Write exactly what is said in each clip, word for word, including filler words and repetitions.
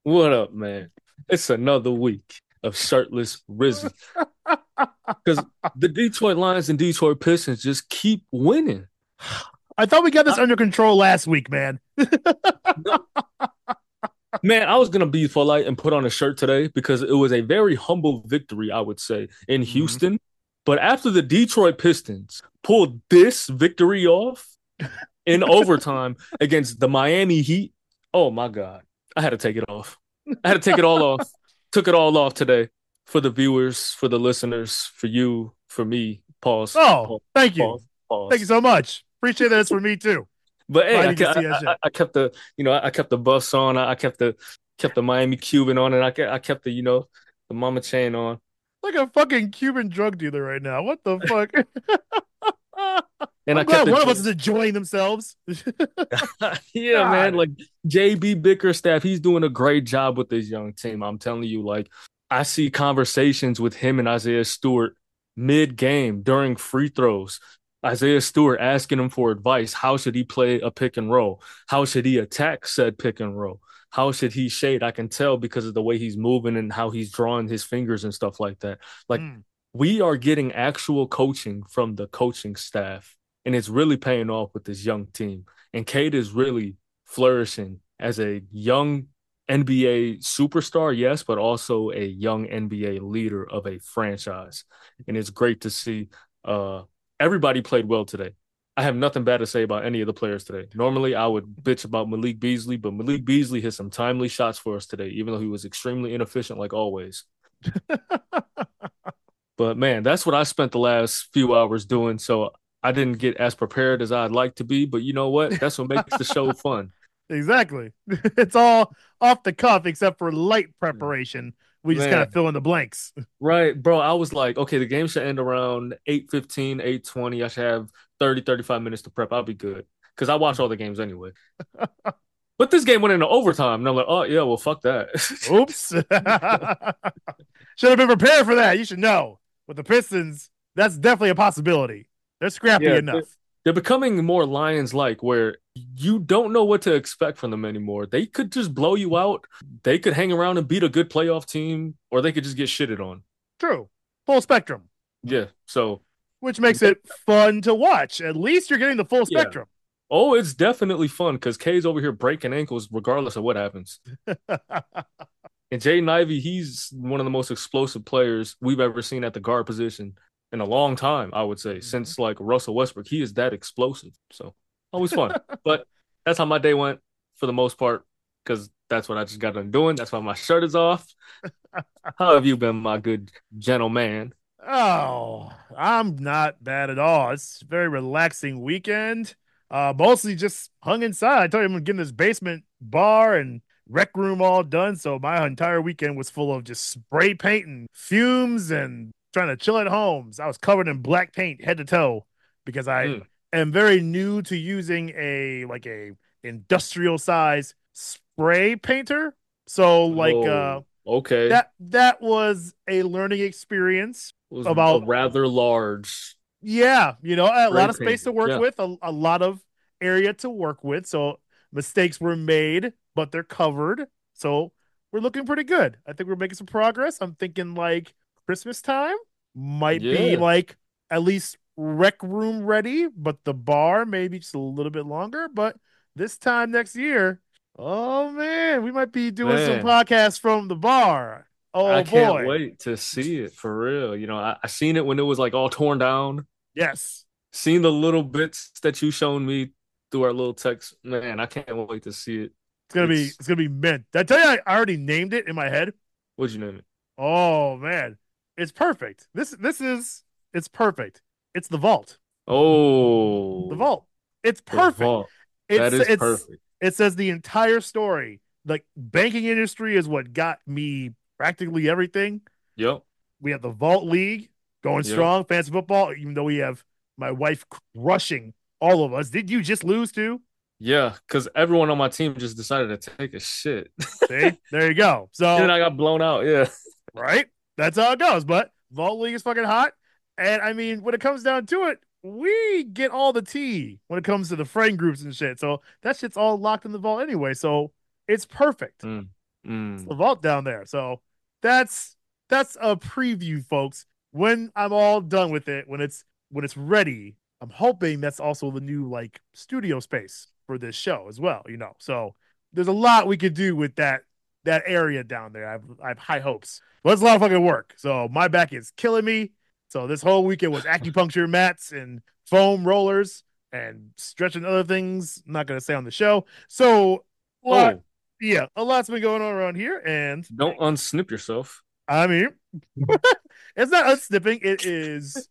What up, man? It's another week of shirtless Rizzy because the Detroit Lions and Detroit Pistons just keep winning. I thought we got this I, under control last week, man. no, man, I was gonna be polite and put on a shirt today because it was a very humble victory, I would say, in Mhm. Houston. But after the Detroit Pistons pulled this victory off in overtime against the Miami Heat, oh my God, I had to take it off. I had to take it all off. Took it all off today for the viewers, for the listeners, for you, for me. Pause. Oh, Pause. thank you. Pause. Thank you Pause. so much. Appreciate that. It's for me too. But hey, I I, need to ke- see that I, I shit. I kept the you know I kept the buffs on. I kept the kept the Miami Cuban on, and I kept I kept the you know the mama chain on. Like a fucking Cuban drug dealer right now. What the fuck? And I I'm kept glad the one of us J- is enjoying themselves. yeah, man. God. Like J B Bickerstaff, he's doing a great job with this young team. I'm telling you, like I see conversations with him and Isaiah Stewart mid game during free throws. Isaiah Stewart asking him for advice. How should he play a pick and roll? How should he attack said pick and roll? How should he shade? I can tell because of the way he's moving and how he's drawing his fingers and stuff like that. Like Mm. we are getting actual coaching from the coaching staff, and it's really paying off with this young team. And Cade is really flourishing as a young N B A superstar, yes, but also a young N B A leader of a franchise. And it's great to see. Uh, everybody played well today. I have nothing bad to say about any of the players today. Normally, I would bitch about Malik Beasley, but Malik Beasley hit some timely shots for us today, even though he was extremely inefficient, like always. But man, that's what I spent the last few hours doing. So I didn't get as prepared as I'd like to be. But you know what? That's what makes the show fun. Exactly. It's all off the cuff except for light preparation. We just kind of Man, fill in the blanks. right, bro. I was like, okay, the game should end around eight fifteen, eight twenty. I should have thirty, thirty-five minutes to prep. I'll be good. Because I watch all the games anyway. But this game went into overtime. And I'm like, oh, yeah, well, fuck that. Oops. Should have been prepared for that. You should know. With the Pistons, that's definitely a possibility. They're scrappy yeah, they're, enough. they're becoming more Lions like, where you don't know what to expect from them anymore. They could just blow you out. They could hang around and beat a good playoff team, or they could just get shitted on. True. Full spectrum, Yeah. So, which makes it fun to watch. At least you're getting the full yeah. spectrum. Oh, it's definitely fun because Kay's over here breaking ankles regardless of what happens. And Jaden Ivey, he's one of the most explosive players we've ever seen at the guard position in a long time, I would say, Mhm. since like Russell Westbrook. He is that explosive. So always fun. But that's how my day went for the most part, because that's what I just got done doing. That's why my shirt is off. How have you been, my good gentleman? Oh, I'm not bad at all. It's a very relaxing weekend. Uh, mostly just hung inside. I told you I'm getting this basement bar and rec room all done. So my entire weekend was full of just spray paint and fumes and trying to chill at home. So I was covered in black paint head to toe because I Mm. am very new to using a like a industrial size spray painter. So like uh Oh, okay. that that was a learning experience It was a about, rather large yeah, you know, a spray lot of space painting. to work Yeah. with, a, a lot of area to work with. So mistakes were made, but they're covered. So we're looking pretty good. I think we're making some progress. I'm thinking like Christmas time might be Yeah. like at least rec room ready, but the bar maybe just a little bit longer. But this time next year, oh man, we might be doing some Man. podcasts from the bar. I Oh can't boy. wait to see it for real. You know, I, I seen it when it was like all torn down. Yes. Seen the little bits that you shown me through our little text. Man, I can't wait to see it. It's gonna be It's it's gonna be mint. Did I tell you I already named it in my head? what'd you name it? Oh man. It's perfect. This this is it's perfect. It's the vault. The Oh, vault. It's the perfect. vault. That It's is it's perfect. it says the entire story. Like banking industry is what got me practically everything. Yep. We have the vault league going Yep. strong, fantasy football, even though we have my wife crushing all of us. Did you just lose too? Yeah, because everyone on my team just decided to take a shit. See? There you go. And then So I got blown out. Yeah. right? That's how it goes. But Vault League is fucking hot. And I mean, when it comes down to it, we get all the tea when it comes to the friend groups and shit. So that shit's all locked in the vault anyway. So it's perfect. Mm. It's Mm. the vault down there. So that's that's a preview, folks. When I'm all done with it, when it's when it's ready, I'm hoping that's also the new like studio space for this show as well. You know, so there's a lot we could do with that that area down there. I've I have high hopes. But it's a lot of fucking work. So my back is killing me. So this whole weekend was acupuncture mats and foam rollers and stretching other things. I'm not gonna say on the show. So a lot, Oh, yeah, a lot's been going on around here, and don't unsnip yourself. I mean, it's not unsnipping. It is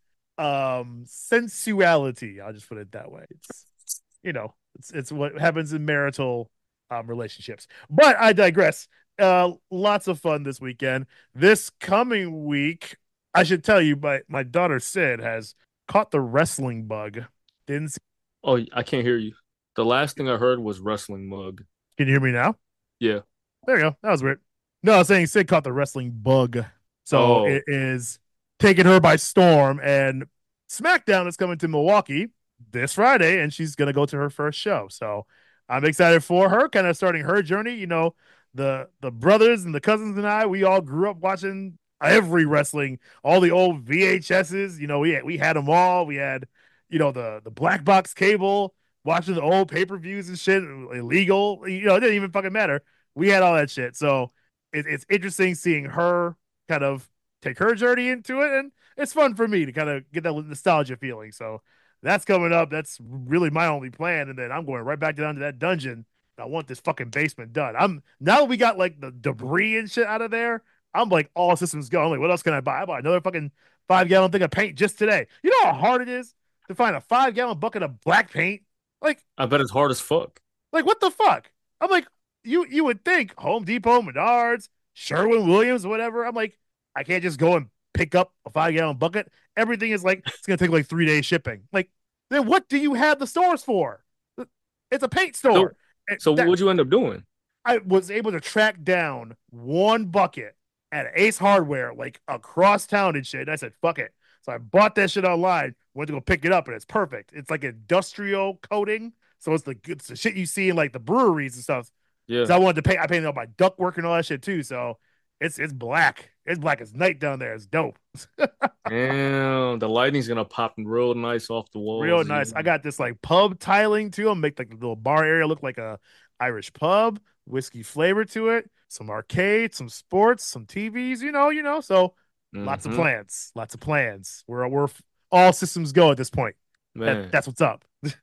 um sensuality. I'll just put it that way. It's you know, it's it's what happens in marital um relationships. But I digress. Uh, lots of fun this weekend. This coming week, I should tell you, my my daughter Sid has caught the wrestling bug. Didn't see- Oh, I can't hear you. The last thing I heard was wrestling mug. Can you hear me now? Yeah. There you go. That was weird. No, I was saying Sid caught the wrestling bug. So Oh, it is taking her by storm. And SmackDown is coming to Milwaukee this Friday, and she's going to go to her first show. So I'm excited for her, kind of starting her journey. You know, the the brothers and the cousins and I, we all grew up watching every wrestling, all the old V H S's. You know, we had, we had them all. We had, you know, the the black box cable, watching the old pay per views and shit, illegal. You know, it didn't even fucking matter. We had all that shit. So it, it's interesting seeing her kind of take her journey into it, and it's fun for me to kind of get that nostalgia feeling. So that's coming up. That's really my only plan, and then I'm going right back down to that dungeon. I want this fucking basement done. I'm now that we got like the debris and shit out of there. I'm like all systems go. I'm like, what else can I buy? I bought another fucking five gallon thing of paint just today. You know how hard it is to find a five gallon bucket of black paint? Like, I bet it's hard as fuck. like what the fuck? I'm like, you you would think Home Depot, Menards, Sherwin Williams, whatever. I'm like, I can't just go and pick up a five gallon bucket. Everything is like it's gonna take like three days shipping. Like, then what do you have the stores for? It's a paint So, store. And so that what'd you end up doing? I was able to track down one bucket at Ace Hardware, like across town and shit. And I said, fuck it. So I bought that shit online, went to go pick it up, and it's perfect. It's like industrial coating. So it's the it's the shit you see in like the breweries and stuff. Yeah. So I wanted to paint, I painted all my duct work and all that shit too. So it's it's black. It's black as night down there. It's dope. Damn, the lighting's gonna pop real nice off the Real walls. nice. I got this like pub tiling too. I'll make like the little bar area look like a Irish pub, whiskey flavor to it, some arcades, some sports, some T Vs, you know, you know. So lots of Mm-hmm. plans. Lots of plans. We're we're all systems go at this point. That Man, that's what's up.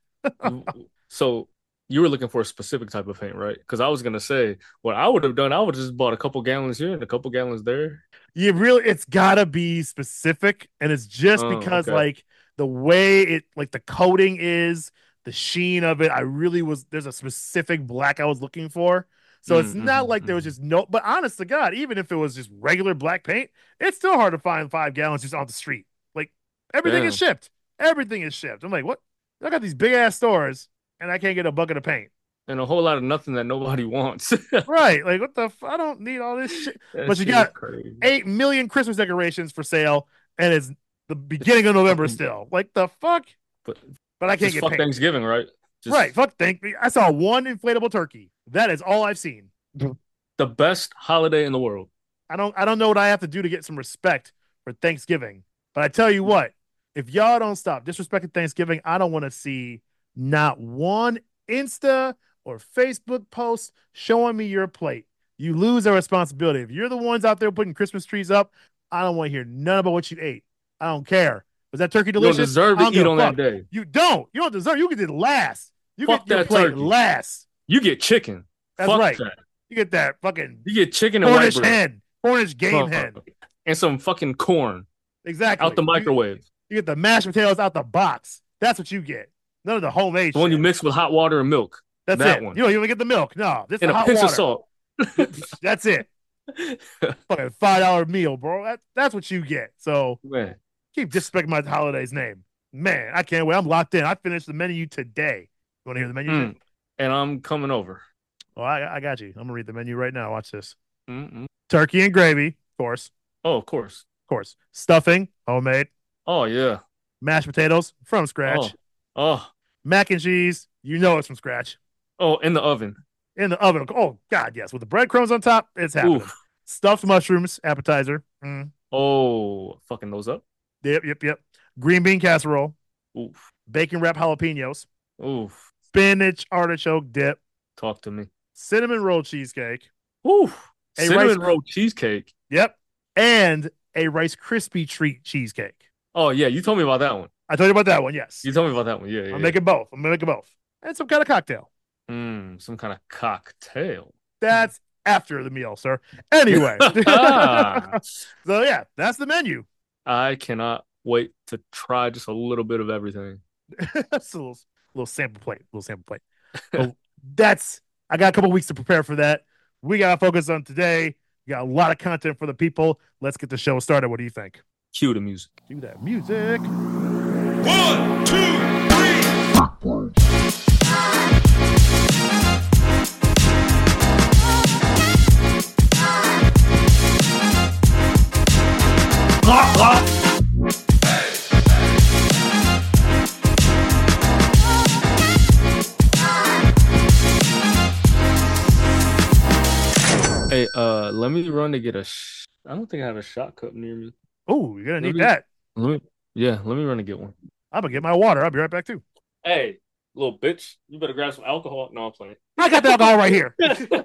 you so you were looking for a specific type of paint, right? Because I was gonna say what I would have done, I would have just bought a couple gallons here and a couple gallons there. You really it's gotta be specific. And it's just Oh, because okay. like the way it like the coating is, the sheen of it, I really was there's a specific black I was looking for. So it's not like there was Mm-hmm. just no but honest to God, even if it was just regular black paint, it's still hard to find five gallons just on the street. Like everything is Damn. shipped. Everything is shipped. I'm like, what? I got these big ass stores and I can't get a bucket of paint. And a whole lot of nothing that nobody wants. Right. Like, what the? F- I don't need all this shit. That But you shit is got crazy. eight million Christmas decorations for sale, and it's the beginning of November Fucking, still. Like, the fuck? but But I can't just get fuck paint. Thanksgiving, right? Right. Just Fuck, thank me. I saw one inflatable turkey. That is all I've seen. the best holiday in the world. I don't, I don't know what I have to do to get some respect for Thanksgiving. But I tell you what, if y'all don't stop disrespecting Thanksgiving, I don't want to see not one Insta or Facebook post showing me your plate. You lose our responsibility. If you're the ones out there putting Christmas trees up, I don't want to hear none about what you ate. I don't care. Was that turkey You don't delicious? deserve I to don't give eat a on that fuck. day. You don't. You don't deserve. You get it last. You Fuck get your that plate turkey. last. You get chicken. That's Fuck right. that. You get that fucking You get chicken and white Cornish bread. hen, Cornish game hen. Fuck. And some fucking corn out Exactly. the You, microwave. you get the mashed potatoes out the box. That's what you get. None of the homemade The one you shit. mix with hot water and milk. That's That it. one. You don't even get the milk. No, this is And the a hot pinch of water. salt. That's it. Fucking five dollar meal, bro. That, that's what you get. So Man. keep disrespecting my holiday's name. Man, I can't wait. I'm locked in. I finished the menu today. You want to hear the menu shit? Mm. And I'm coming over. Oh, I, I got you. I'm gonna read the menu right now. Watch this. Mm-mm. Turkey and gravy, of course, Oh, of course. of course. Stuffing, homemade. Oh, yeah. Mashed potatoes from Oh, scratch. oh, Mac and cheese, you know it's from scratch. oh, in the oven. in the oven. Oh God, yes, with the breadcrumbs on top, it's happening. Oof. Stuffed mushrooms appetizer. Mm. Oh, fucking those up. Yep, yep, yep. Green bean casserole, Oof. bacon wrap jalapenos, Oof. spinach artichoke dip, Talk to me. cinnamon roll cheesecake, Oof. a rice. Cinnamon roll cheesecake. Yep, and a Rice Krispie treat cheesecake. Oh yeah, you told me about that one. I told you about that one. Yes, You told me about that one. Yeah, yeah. I'm yeah. making both. I'm making both, and some kind of cocktail. Mm, some kind of cocktail. That's after the meal, sir. Anyway, I so yeah, that's the menu. cannot wait to try just a little bit of everything. That's a little, little sample plate, little sample plate. But that's I got a couple weeks to prepare for that. We got to focus on today. We got a lot of content for the people. Let's get the show started. What do you think? Cue the music. Do that music. One, two, three. Blah, blah. Hey, uh, let me run to get a. Sh- I don't think I have a shot cup near me. Oh, you're gonna need me, that. Let me, yeah, let me run to get one. I'm gonna get my water. I'll be right back too. Hey, little bitch, you better grab some alcohol. No, I'm playing. I got the alcohol right here.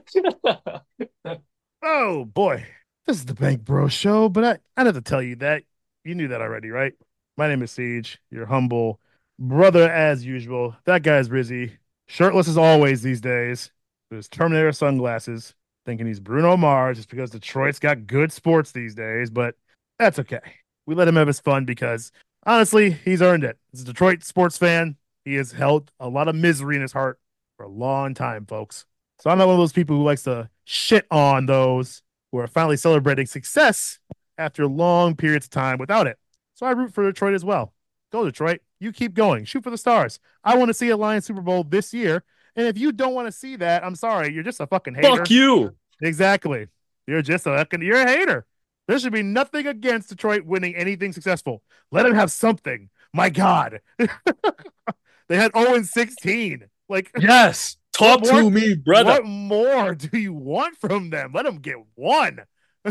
Oh boy, this is the Bank Bro Show, but I I have to tell you that you knew that already, right? My name is Siege, your humble brother as usual. That guy's Rizzy, shirtless as always these days, with his Terminator sunglasses, thinking he's Bruno Mars just because Detroit's got good sports these days, but that's okay. We let him have his fun because honestly, he's earned it. As a Detroit sports fan, he has held a lot of misery in his heart for a long time, folks. So I'm not one of those people who likes to shit on those who are finally celebrating success after long periods of time without it. So I root for Detroit as well. Go Detroit. You keep going. Shoot for the stars. I want to see a Lions Super Bowl this year. And if you don't want to see that, I'm sorry. You're just a fucking hater. Fuck you. Exactly. You're just a fucking, you're a hater. There should be nothing against Detroit winning anything successful. Let them have something. My God. They had oh sixteen. Like, yes. Talk more, to me, brother. What more do you want from them? Let them get one.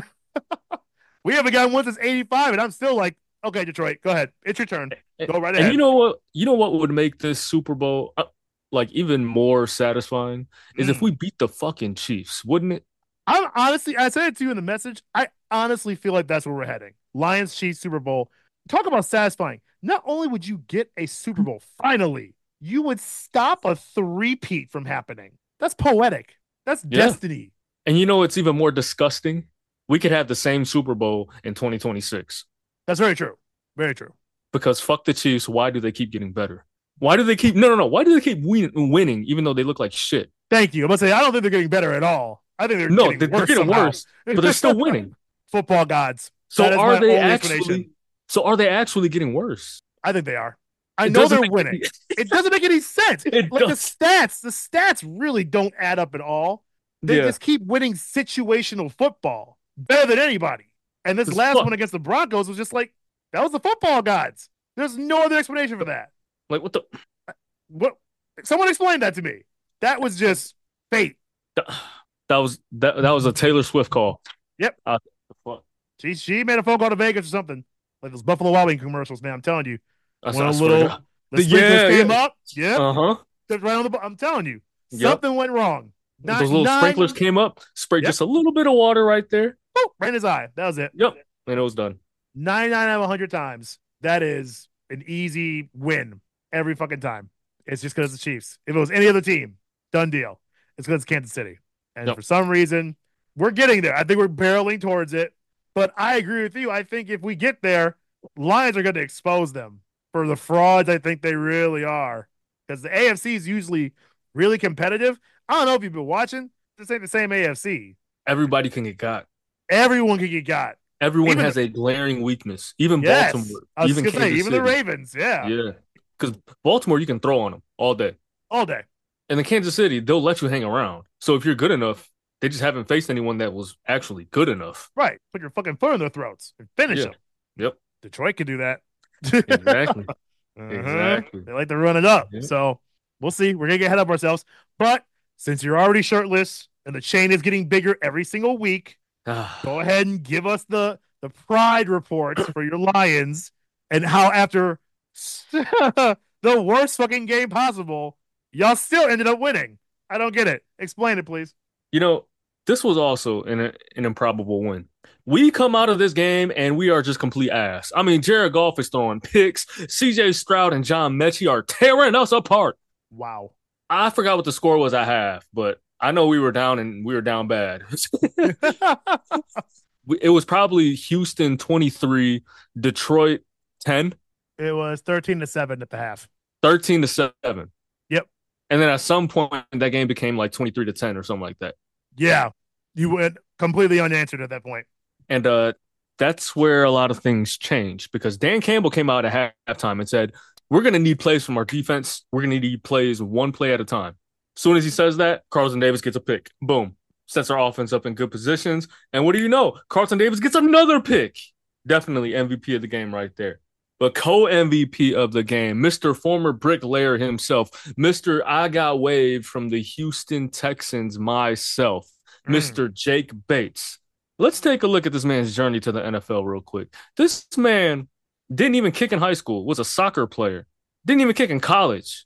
We haven't gotten one since eighty-five, and I'm still like, okay, Detroit, go ahead. It's your turn. Go right ahead. And you know what? You know what would make this Super Bowl uh, like even more satisfying is mm. if we beat the fucking Chiefs, wouldn't it? I'm honestly, I said it to you in the message. I honestly feel like that's where we're heading. Lions Chiefs Super Bowl. Talk about satisfying. Not only would you get a Super Bowl finally, you would stop a three-peat from happening. That's poetic. That's yeah. destiny. And you know what's even more disgusting? We could have the same Super Bowl in twenty twenty-six. That's very true. Very true. Because fuck the Chiefs. Why do they keep getting better? Why do they keep no no no? Why do they keep win- winning even though they look like shit? Thank you. I'm gonna say I don't think they're getting better at all. I think they're no, getting they're, worse, they're getting somehow. worse, but they're still winning. Football gods. So are they actually? So are they actually getting worse? I think they are. I it know they're winning. Any... it doesn't make any sense. It like does. the stats, the stats really don't add up at all. They yeah. just keep winning situational football better than anybody. And this it's last fun. one against the Broncos was just like that was the football gods. There's no other explanation for that. Like what the? What? Someone explain that to me. That was just fate. That was that. That was a Taylor Swift call. Yep. Uh, she she made a phone call to Vegas or something like those Buffalo Wild Wings commercials. Man, I'm telling you. When a little the sprinklers yeah, came yeah. up, yeah, uh huh. Right on the. I'm telling you, yep. something went wrong. Nine, Those little nine, sprinklers came up, sprayed yep. just a little bit of water right there. Oh, right in his eye. That was it. Yep, and it was done. ninety-nine out of one hundred times. That is an easy win every fucking time. It's just because it's the Chiefs. If it was any other team, done deal. It's because it's Kansas City, and yep. for some reason, we're getting there. I think we're barreling towards it. But I agree with you. I think if we get there, Lions are going to expose them for the frauds I think they really are. Because the A F C is usually really competitive. I don't know if you've been watching. This ain't the same A F C. Everybody can get got. Everyone can get got. Everyone even has the, a glaring weakness. Even yes, Baltimore. I was even Kansas say, even City. the Ravens. Yeah. Yeah. Because Baltimore, you can throw on them all day. All day. And in Kansas City, they'll let you hang around. So if you're good enough, they just haven't faced anyone that was actually good enough. Right. Put your fucking foot in their throats and finish yeah. them. Yep. Detroit could do that. Exactly. uh-huh. Exactly. They like to run it up. Yeah. So we'll see. We're going to get ahead of ourselves. But since you're already shirtless and the chain is getting bigger every single week, Ah, go ahead and give us the the pride reports for your Lions and how after the worst fucking game possible, y'all still ended up winning. I don't get it. Explain it, please. you know, this was also an an improbable win. We come out of this game and we are just complete ass. I mean, Jared Goff is throwing picks. C J Stroud and John Mechie are tearing us apart. Wow. I forgot what the score was at half, but I know we were down and we were down bad. It was probably Houston twenty-three, Detroit ten, It was thirteen to seven at the half. thirteen to seven. Yep. And then at some point, that game became like twenty-three to ten or something like that. Yeah. You went completely unanswered at that point. And uh, that's where a lot of things changed because Dan Campbell came out at halftime and said, we're going to need plays from our defense. We're going to need plays one play at a time. As soon as he says that, Carlton Davis gets a pick. Boom. Sets our offense up in good positions. And what do you know? Carlton Davis gets another pick. Definitely M V P of the game right there. But co-M V P of the game, Mister former bricklayer himself, Mister I got waived from the Houston Texans myself, Mm. Mister Jake Bates. Let's take a look at this man's journey to the N F L real quick. This man didn't even kick in high school, was a soccer player. Didn't even kick in college.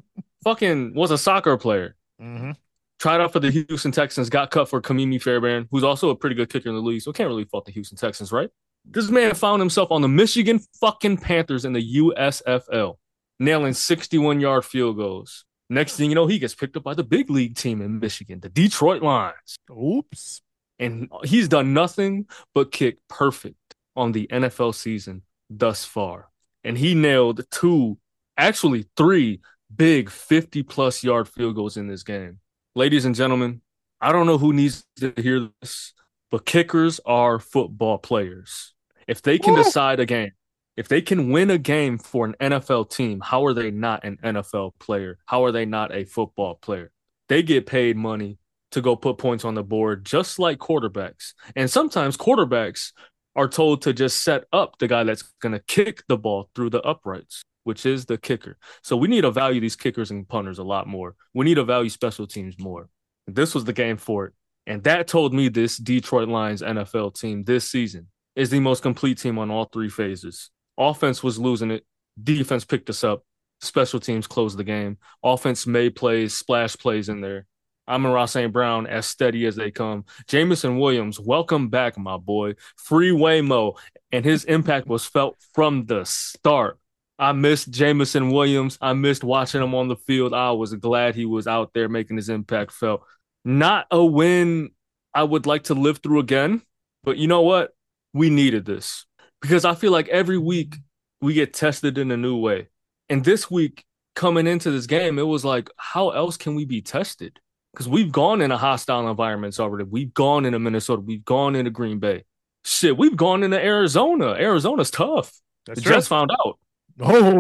Fucking was a soccer player. Mm-hmm. Tried out for the Houston Texans, got cut for Kamimi Fairbairn, who's also a pretty good kicker in the league, so can't really fault the Houston Texans, right? This man found himself on the Michigan fucking Panthers in the U S F L, nailing sixty-one-yard field goals. Next thing you know, he gets picked up by the big league team in Michigan, the Detroit Lions. Oops. And he's done nothing but kick perfect on the N F L season thus far. And he nailed two, actually three big fifty-plus yard field goals in this game. Ladies and gentlemen, I don't know who needs to hear this, but kickers are football players. If they can Woo! decide a game, if they can win a game for an N F L team, how are they not an N F L player? How are they not a football player? They get paid money to go put points on the board, just like quarterbacks. And sometimes quarterbacks are told to just set up the guy that's going to kick the ball through the uprights, which is the kicker. So we need to value these kickers and punters a lot more. We need to value special teams more. This was the game for it. And that told me this Detroit Lions N F L team this season is the most complete team on all three phases. Offense was losing it. Defense picked us up. Special teams closed the game. Offense made plays, splash plays in there. Amon-Ra Saint Brown, as steady as they come. Jameson Williams, welcome back, my boy. Free Waymo, and his impact was felt from the start. I missed Jameson Williams. I missed watching him on the field. I was glad he was out there making his impact felt. Not a win I would like to live through again, but you know what? We needed this because I feel like every week we get tested in a new way. And this week, coming into this game, it was like, how else can we be tested? Because we've gone in a hostile environments already. We've gone into Minnesota. We've gone into Green Bay. Shit, we've gone into Arizona. Arizona's tough. That's We true. just found out. Oh,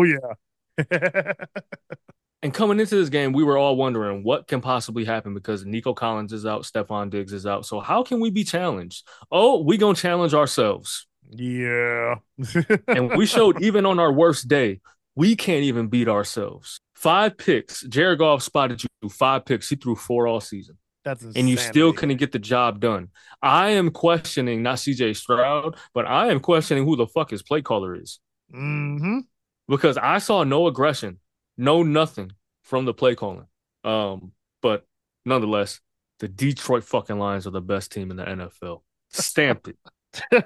yeah. And coming into this game, we were all wondering what can possibly happen because Nico Collins is out, Stephon Diggs is out. So how can we be challenged? Oh, we gonna challenge ourselves. Yeah. And we showed even on our worst day, we can't even beat ourselves. Five picks. Jared Goff spotted you five picks. He threw four all season. That's insanity. And you still couldn't get the job done. I am questioning not C J Stroud, but I am questioning who the fuck his play caller is. Mm-hmm. Because I saw no aggression, no nothing from the play calling. Um, but nonetheless, the Detroit fucking Lions are the best team in the N F L. Stamped it.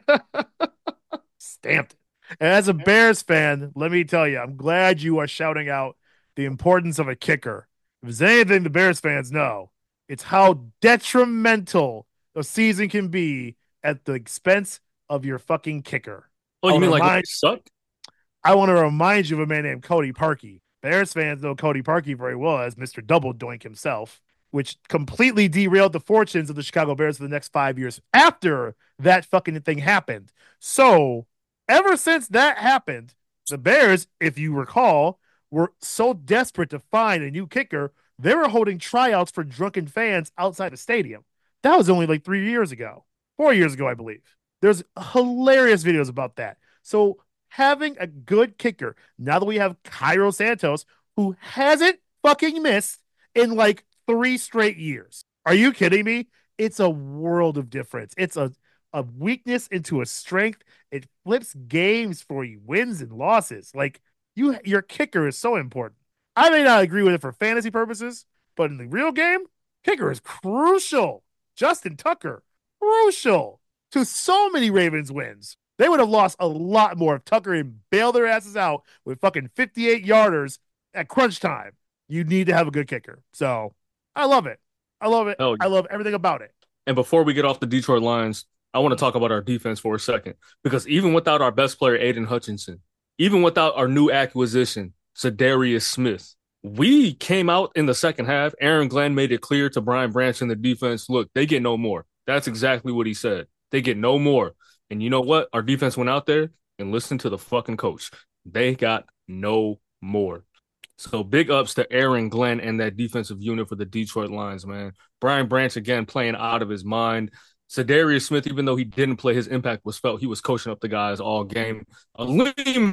Stamped it. And as a Bears fan, let me tell you, I'm glad you are shouting out the importance of a kicker. If there's anything the Bears fans know, it's how detrimental a season can be at the expense of your fucking kicker. Oh, I you mean wanna like remind- it sucked? I want to remind you of a man named Cody Parkey. Bears fans know Cody Parkey very well as Mister Double Doink himself, which completely derailed the fortunes of the Chicago Bears for the next five years after that fucking thing happened. So ever since that happened, the Bears, if you recall, were so desperate to find a new kicker, they were holding tryouts for drunken fans outside the stadium. That was only like three years ago, four years ago, I believe. There's hilarious videos about that. So having a good kicker, now that we have Cairo Santos, who hasn't fucking missed in like three straight years. Are you kidding me? It's a world of difference. It's a, a weakness into a strength. It flips games for you, wins and losses. Like you, your kicker is so important. I may not agree with it for fantasy purposes, but in the real game, kicker is crucial. Justin Tucker, crucial to so many Ravens wins. They would have lost a lot more if Tucker had bailed their asses out with fucking fifty-eight yarders at crunch time. You need to have a good kicker. So I love it. I love it. Hell yeah. I love everything about it. And before we get off the Detroit Lions, I want to talk about our defense for a second. Because even without our best player, Aiden Hutchinson, even without our new acquisition, Zadarius Smith, we came out in the second half. Aaron Glenn made it clear to Brian Branch in the defense, look, they get no more. That's exactly what he said. They get no more. And you know what? Our defense went out there and listened to the fucking coach. They got no more. So big ups to Aaron Glenn and that defensive unit for the Detroit Lions, man. Brian Branch, again, playing out of his mind. Zadarius Smith, even though he didn't play, his impact was felt. He was coaching up the guys all game. Aleem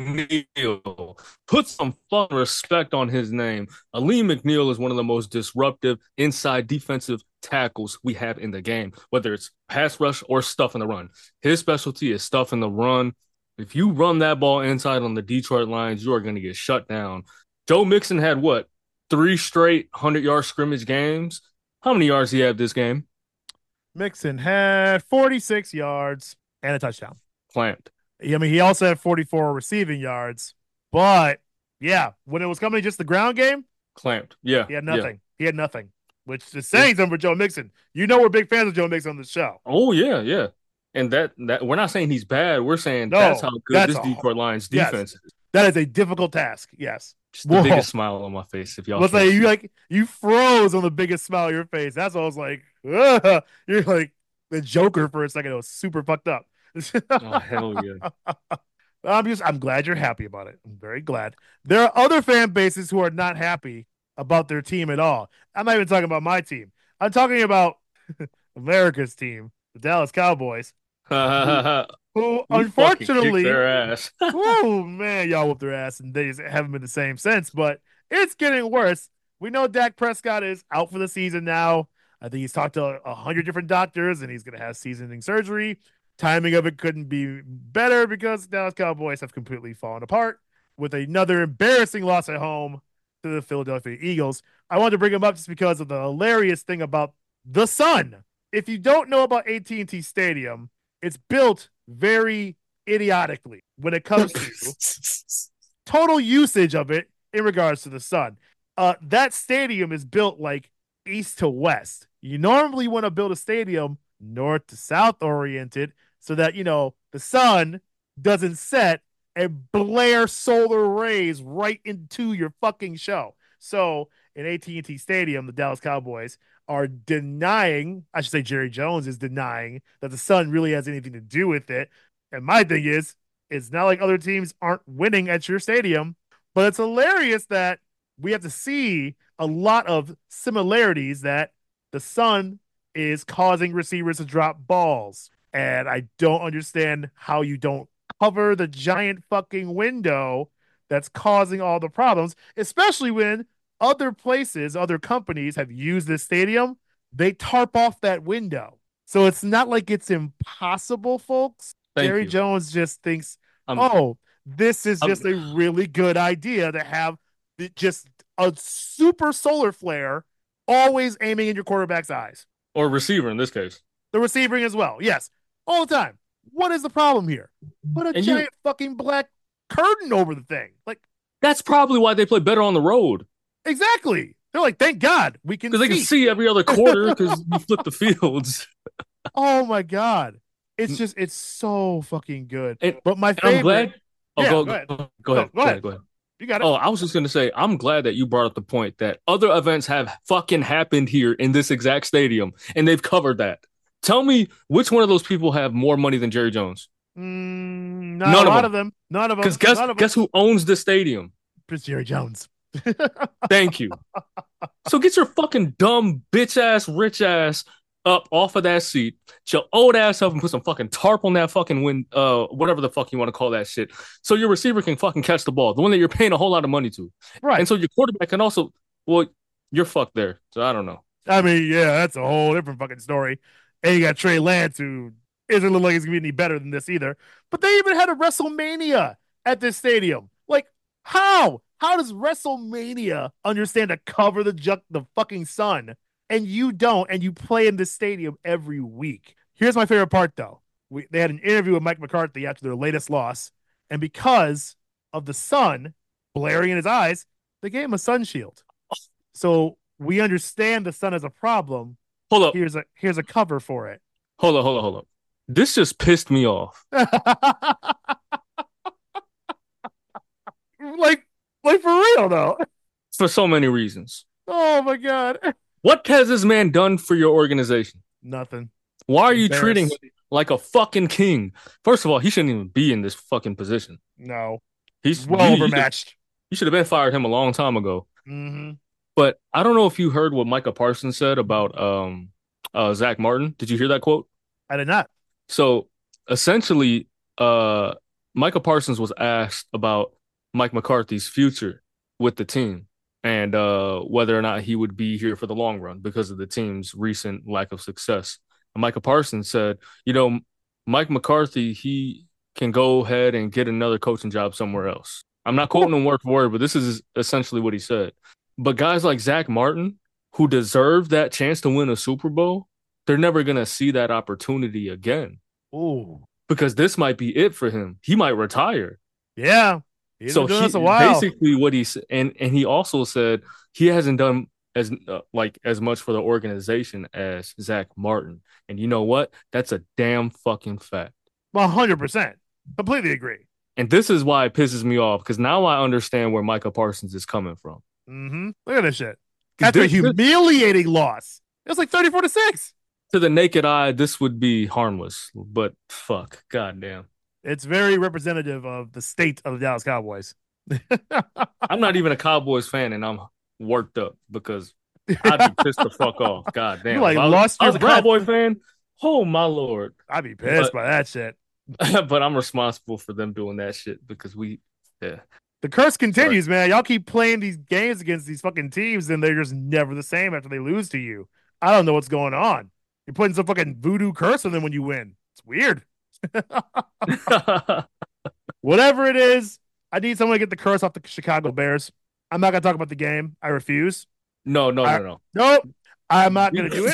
McNeil, put some fucking respect on his name. Aleem McNeil is one of the most disruptive inside defensive tackles we have in the game, whether it's pass rush or stuff in the run. His specialty is stuff in the run. If you run that ball inside on the Detroit Lions, you are going to get shut down. Joe Mixon had what? Three straight hundred-yard scrimmage games? How many yards did he have this game? Mixon had forty-six yards and a touchdown. Clamped. I mean, he also had forty-four receiving yards. But, yeah, when it was coming to just the ground game, Clamped. Yeah. he had nothing. Yeah. He had nothing, which is saying something for Joe Mixon. You know we're big fans of Joe Mixon on the show. Oh, yeah, yeah. And that, that we're not saying he's bad. We're saying No, that's how good that's this a- Detroit Lions yes. defense is. That is a difficult task. Yes. Just the Whoa. biggest smile on my face. If y'all Let's can't say you see. like you froze on the biggest smile on your face. That's what I was like. Ugh. You're like the Joker for a second. It was super fucked up. Oh, hell yeah. I'm just I'm glad you're happy about it. I'm very glad. There are other fan bases who are not happy about their team at all. I'm not even talking about my team. I'm talking about America's team, the Dallas Cowboys, who We fucking unfortunately kicked their ass. oh man, y'all whooped their ass and they just haven't been the same since, but it's getting worse. We know Dak Prescott is out for the season now. I think he's talked to a hundred different doctors and he's going to have season-ending surgery. Timing of it couldn't be better because the Dallas Cowboys have completely fallen apart with another embarrassing loss at home to the Philadelphia Eagles. I wanted to bring him up just because of the hilarious thing about the sun. If you don't know about A T and T Stadium, it's built very idiotically when it comes to total usage of it in regards to the sun. Uh, that stadium is built like east to west. You normally want to build a stadium north to south oriented so that, you know, the sun doesn't set and blare solar rays right into your fucking show. So in A T and T Stadium, the Dallas Cowboys are denying, I should say Jerry Jones is denying that the sun really has anything to do with it. And my thing is, it's not like other teams aren't winning at your stadium, but it's hilarious that we have to see a lot of similarities that the sun is causing receivers to drop balls. And I don't understand how you don't cover the giant fucking window that's causing all the problems, especially when other places, other companies have used this stadium. They tarp off that window. So it's not like it's impossible, folks. Thank Jerry you. Jones just thinks, I'm- oh, this is I'm- just a really good idea to have the- just a super solar flare always aiming in your quarterback's eyes. Or receiver in this case. The receiving as well. Yes. All the time. What is the problem here? Put a And you- giant fucking black curtain over the thing. Like, That's probably why they play better on the road. exactly. They're like, thank God we can Because they see. can see every other quarter because you flip the fields. Oh my God. It's just, it's so fucking good. And- but my And favorite. I'm glad. Oh, Yeah, go, go ahead. go, go, Go- ahead. go Go ahead. ahead. Go ahead. You got it. Oh, I was just going to say, I'm glad that you brought up the point that other events have fucking happened here in this exact stadium, and they've covered that. Tell me which one of those people have more money than Jerry Jones? Mm, not None a of lot them. of them. None of them. Because guess, None of guess who owns the stadium? them. It's Jerry Jones. Thank you. So get your fucking dumb bitch ass, rich ass up off of that seat. Get your old ass up and put some fucking tarp on that fucking wind, uh, whatever the fuck you want to call that shit. So your receiver can fucking catch the ball, the one that you're paying a whole lot of money to. Right. And so your quarterback can also, well, you're fucked there. So I don't know. I mean, yeah, that's a whole different fucking story. And you got Trey Lance, who isn't look like he's gonna be any better than this either. But they even had a WrestleMania at this stadium. Like, how? How does WrestleMania understand to cover the ju- the fucking sun, and you don't, and you play in this stadium every week? Here's my favorite part, though. We, they had an interview with Mike McCarthy after their latest loss, and because of the sun blaring in his eyes, they gave him a sun shield. So we understand the sun is a problem. Hold up. Here's a here's a cover for it. Hold up, hold up, hold up. This just pissed me off. like, like for real though. For so many reasons. Oh my god. What has this man done for your organization? Nothing. Why are you treating him like a fucking king? First of all, he shouldn't even be in this fucking position. No. He's well he, overmatched. You should have been fired him a long time ago. Mm-hmm. But I don't know if you heard what Micah Parsons said about um uh Zach Martin. Did you hear that quote? I did not. So essentially, uh Micah Parsons was asked about Mike McCarthy's future with the team and uh whether or not he would be here for the long run because of the team's recent lack of success. And Micah Parsons said, you know, Mike McCarthy, he can go ahead and get another coaching job somewhere else. I'm not quoting him word for word, but this is essentially what he said. But guys like Zach Martin, who deserve that chance to win a Super Bowl, they're never going to see that opportunity again. Ooh. Because this might be it for him. He might retire. Yeah. He's so been doing he, this a while. Basically what he said, and, and he also said he hasn't done as uh, like as much for the organization as Zach Martin. And you know what? That's a damn fucking fact. one hundred percent. Completely agree. And this is why it pisses me off, because now I understand where Micah Parsons is coming from. Mm-hmm. Look at this shit. After this, a humiliating this, loss. It was like thirty-four to six. To the naked eye, this would be harmless, but fuck, goddamn. It's very representative of the state of the Dallas Cowboys. I'm not even a Cowboys fan, and I'm worked up because I'd be pissed the fuck off. God damn. You like I was, lost I was your a Cowboy fan. Oh my lord. I'd be pissed but, by that shit. But I'm responsible for them doing that shit because we, yeah. The curse continues, Sorry. man. Y'all keep playing these games against these fucking teams, and they're just never the same after they lose to you. I don't know what's going on. You're putting some fucking voodoo curse on them when you win. It's weird. Whatever it is, I need someone to get the curse off the Chicago Bears. I'm not going to talk about the game. I refuse. No, no, I, no, no. Nope. I'm not going to do it.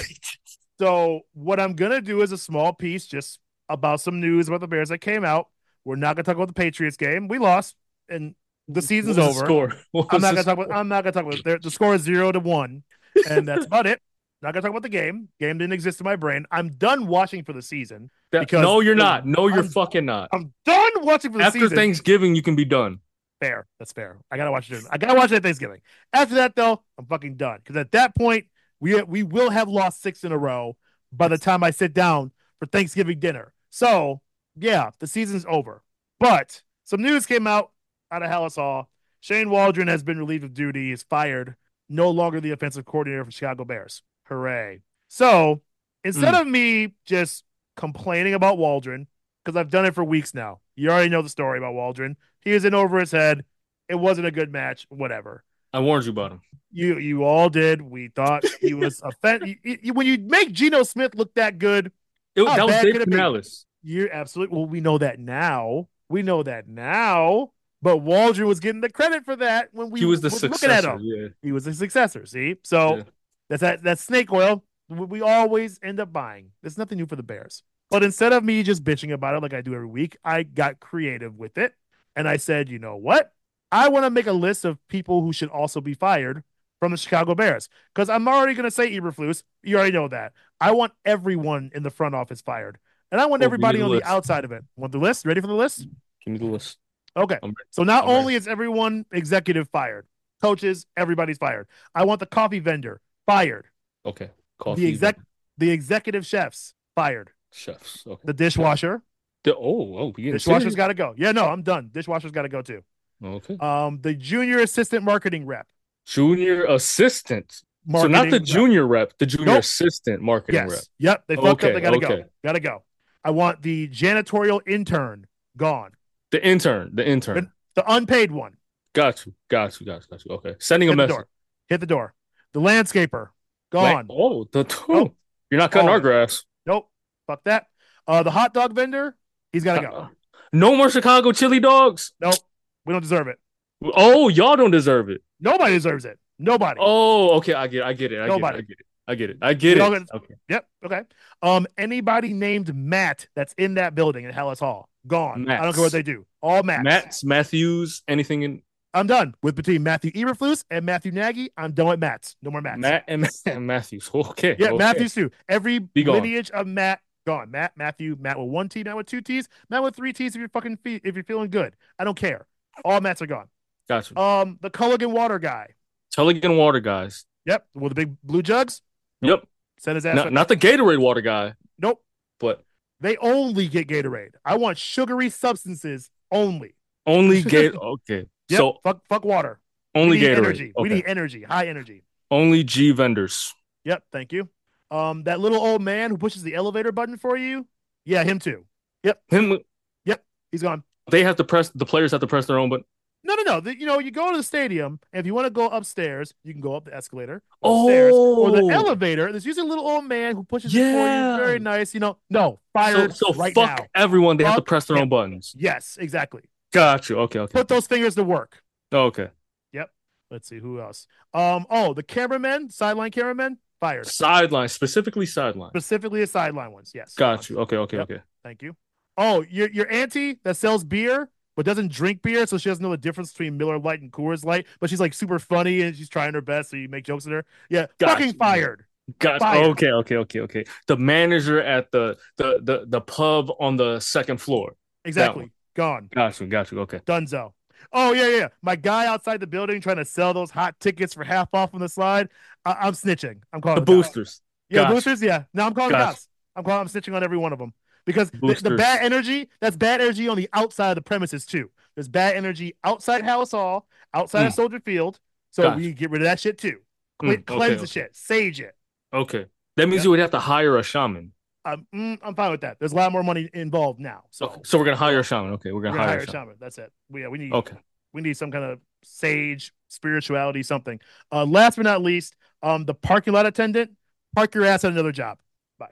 So what I'm going to do is a small piece just about some news about the Bears that came out. We're not going to talk about the Patriots game. We lost, and the season's over. The score? I'm not going to talk about. I'm not going to talk about the, the score is zero to one, and that's about it. Not going to talk about the game. Game didn't exist in my brain. I'm done watching for the season. That, because no, you're not. No, you're I'm, fucking not. I'm done watching for the After season. After Thanksgiving, you can be done. Fair. That's fair. I gotta watch it. I gotta watch it at Thanksgiving. After that, though, I'm fucking done. Because at that point, we we will have lost six in a row by the time I sit down for Thanksgiving dinner. So yeah, the season's over. But some news came out out of Halas Hall. Shane Waldron has been relieved of duty. He's fired. No longer the offensive coordinator for Chicago Bears. Hooray! So instead mm. of me just complaining about Waldron, because I've done it for weeks now. You already know the story about Waldron. He was in over his head. It wasn't a good match. Whatever. I warned you about him. You you all did. We thought he was offensive. When you make Geno Smith look that good, it, that was Dave Canales. You're absolutely. Well, we know that now. We know that now. But Waldron was getting the credit for that when we he was the was successor, looking at him. Yeah. He was the successor. See, so yeah. that's that. That's snake oil. We always end up buying. There's nothing new for the Bears. But instead of me just bitching about it like I do every week, I got creative with it. And I said, you know what? I want to make a list of people who should also be fired from the Chicago Bears. Because I'm already going to say Eberflus. You already know that. I want everyone in the front office fired. And I want oh, everybody on list. the outside of it. Want the list? Ready for the list? Give me the list. Okay. So not I'm only ready. is everyone executive fired, coaches, everybody's fired. I want the coffee vendor fired. Okay. Coffee the exec, the executive chefs fired. Chefs. Okay. The dishwasher. The, oh, oh, dishwasher's got to go. Yeah, no, I'm done. Dishwasher's got to go too. Okay. Um, the junior assistant marketing rep. Junior assistant. Marketing so not the junior rep, rep the junior nope. assistant marketing yes. rep. Yep. They fucked okay, up. They got to okay. go. Got to go. I want the janitorial intern gone. The intern. The intern. The, the unpaid one. Got you. Got you. Got you. Got you. Okay. Sending Hit a message. The door. Hit the door. The landscaper, gone. Like, oh, the Nope. You're not cutting All our of it. grass. Nope. Fuck that. Uh, the hot dog vendor, he's got to go. Uh, no more Chicago chili dogs. Nope. We don't deserve it. Oh, y'all don't deserve it. Nobody deserves it. Nobody. Oh, okay. I get it. I get it. I Nobody. get it. I get it. I get it. I get it. Okay. Yep. Okay. Um, anybody named Matt that's in that building in Hallis Hall, gone. Matts. I don't care what they do. All Matts. Matts, Matthews, anything in I'm done with between Matthew Eberflus and Matthew Nagy. I'm done with Matts. No more Matts. Matt and, and Matthews. Okay. Yeah, okay. Matthews too. Every Be gone. lineage of Matt gone. Matt, Matthew, Matt with one T, Matt with two T's, Matt with three T's. If you're fucking fe- if you're feeling good, I don't care. All Matts are gone. Gotcha. Um, the Culligan water guy. Tulligan water guys. Yep, with the big blue jugs. Yep. Send his ass. Not, up. not the Gatorade water guy, Nope. but They only get Gatorade. I want sugary substances only. only Gate. Okay. Yep. So fuck, fuck water. only we need Gatorade. energy. Okay. We need energy. High energy. Only G vendors. Yep. Thank you. Um, that little old man who pushes the elevator button for you. Yeah, him too. Yep. Him. Yep. He's gone. They have to press. The players have to press their own button. No, no, no. The, you know, you go to the stadium, and if you want to go upstairs, you can go up the escalator, upstairs, Oh. or the elevator. There's usually a little old man who pushes it for Yeah. you. Very nice. You know, no, So, fired so right fuck now. everyone. They have to Fuck press their own him. buttons. Yes, exactly. Got you. Okay. Okay. Put those fingers to work. Okay. Yep. Let's see who else. Um. Oh, the cameramen, sideline cameramen, fired. Sideline, specifically sideline. Specifically the sideline ones. Yes. Got you. Okay. Okay. Yep. Okay. Thank you. Oh, your your auntie that sells beer but doesn't drink beer, so she doesn't know the difference between Miller Lite and Coors Light. But she's like super funny and she's trying her best, so you make jokes at her. Yeah, Gotcha. fucking fired. Got Fired. okay. Okay. Okay. Okay. The manager at the the the the pub on the second floor. Exactly. Gone. Got you. Got you. Okay. Dunzo. Oh yeah, yeah. My guy outside the building trying to sell those hot tickets for half off on the slide. I- I'm snitching. I'm calling The the cops. boosters. Yeah, Gotcha. boosters. Yeah. No, I'm calling the Gotcha. cops. I'm calling. I'm snitching on every one of them because the, the Boosters. bad energy. That's bad energy on the outside of the premises too. There's bad energy outside Hallis Hall, outside Mm. of Soldier Field. So Gotcha. we need to get rid of that shit too. Cle- Mm, okay, cleanse the okay. shit. Sage it. Okay. That means Yep. you would have to hire a shaman. I'm, mm, I'm fine with that. There's a lot more money involved now. So, Okay. So we're gonna hire a shaman. Okay. We're we're gonna gonna hire, hire a a shaman. shaman. That's it. We, yeah, we need Okay. we need some kind of sage spirituality, something. Uh, last but not least, um, the parking lot attendant, park your ass at another job. Bye.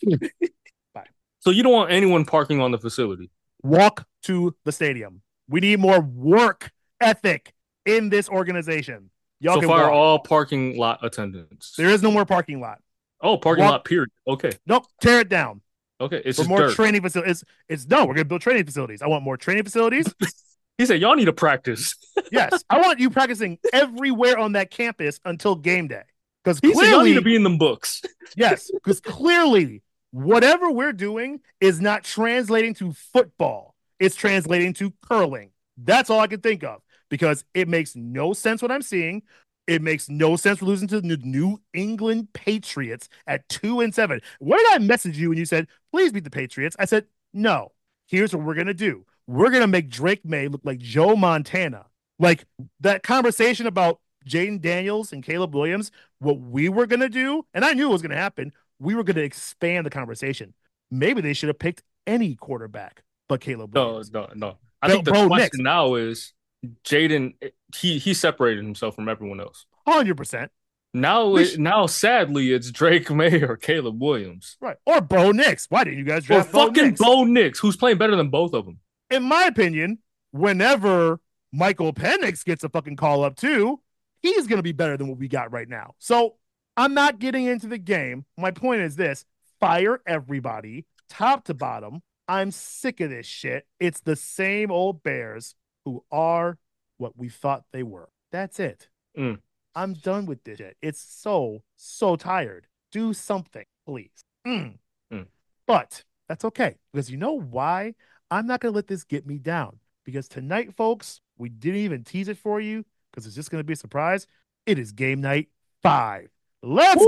So you don't want anyone parking on the facility. Walk to the stadium. We need more work ethic in this organization. Y'all So can fire walk. all parking lot attendants. There is no more parking lot. Oh, parking walk- lot. Period. Okay. Nope. Tear it down. Okay. It's For just more dirt. training facilities. It's, it's no. We're gonna build training facilities. I want more training facilities. He said, "Y'all need to practice." Yes, I want you practicing everywhere on that campus until game day. Because He said, "Y'all need clearly, to be in them books." yes, because clearly, whatever we're doing is not translating to football. It's translating to curling. That's all I can think of because it makes no sense what I'm seeing. It makes no sense for losing to the New England Patriots at two and seven. Where did I message you when you said, please beat the Patriots? I said, no, here's what we're going to do. We're going to make Drake May look like Joe Montana. Like that conversation about Jaden Daniels and Caleb Williams, what we were going to do, and I knew it was going to happen, we were going to expand the conversation. Maybe they should have picked any quarterback but Caleb No, Williams. no, no. I Bro- think the Bo question Nix. now is Jaden. He he separated himself from everyone else. one hundred percent. Now, We it, sh- now, sadly, it's Drake May or Caleb Williams Right. Or Bo Nix. Why didn't you guys or draft Bo fucking Nix? Bo Nix, who's playing better than both of them. In my opinion, whenever Michael Penix gets a fucking call up too, he's going to be better than what we got right now. So I'm not getting into the game. My point is this: fire everybody, top to bottom. I'm sick of this shit. It's the same old Bears who are what we thought they were. That's it. Mm. I'm done with this shit. It's so, so tired. Do something, please. Mm. Mm. But that's okay. Because you know why? I'm not going to let this get me down. Because tonight, folks, we didn't even tease it for you because it's just going to be a surprise. It is game night five. Let's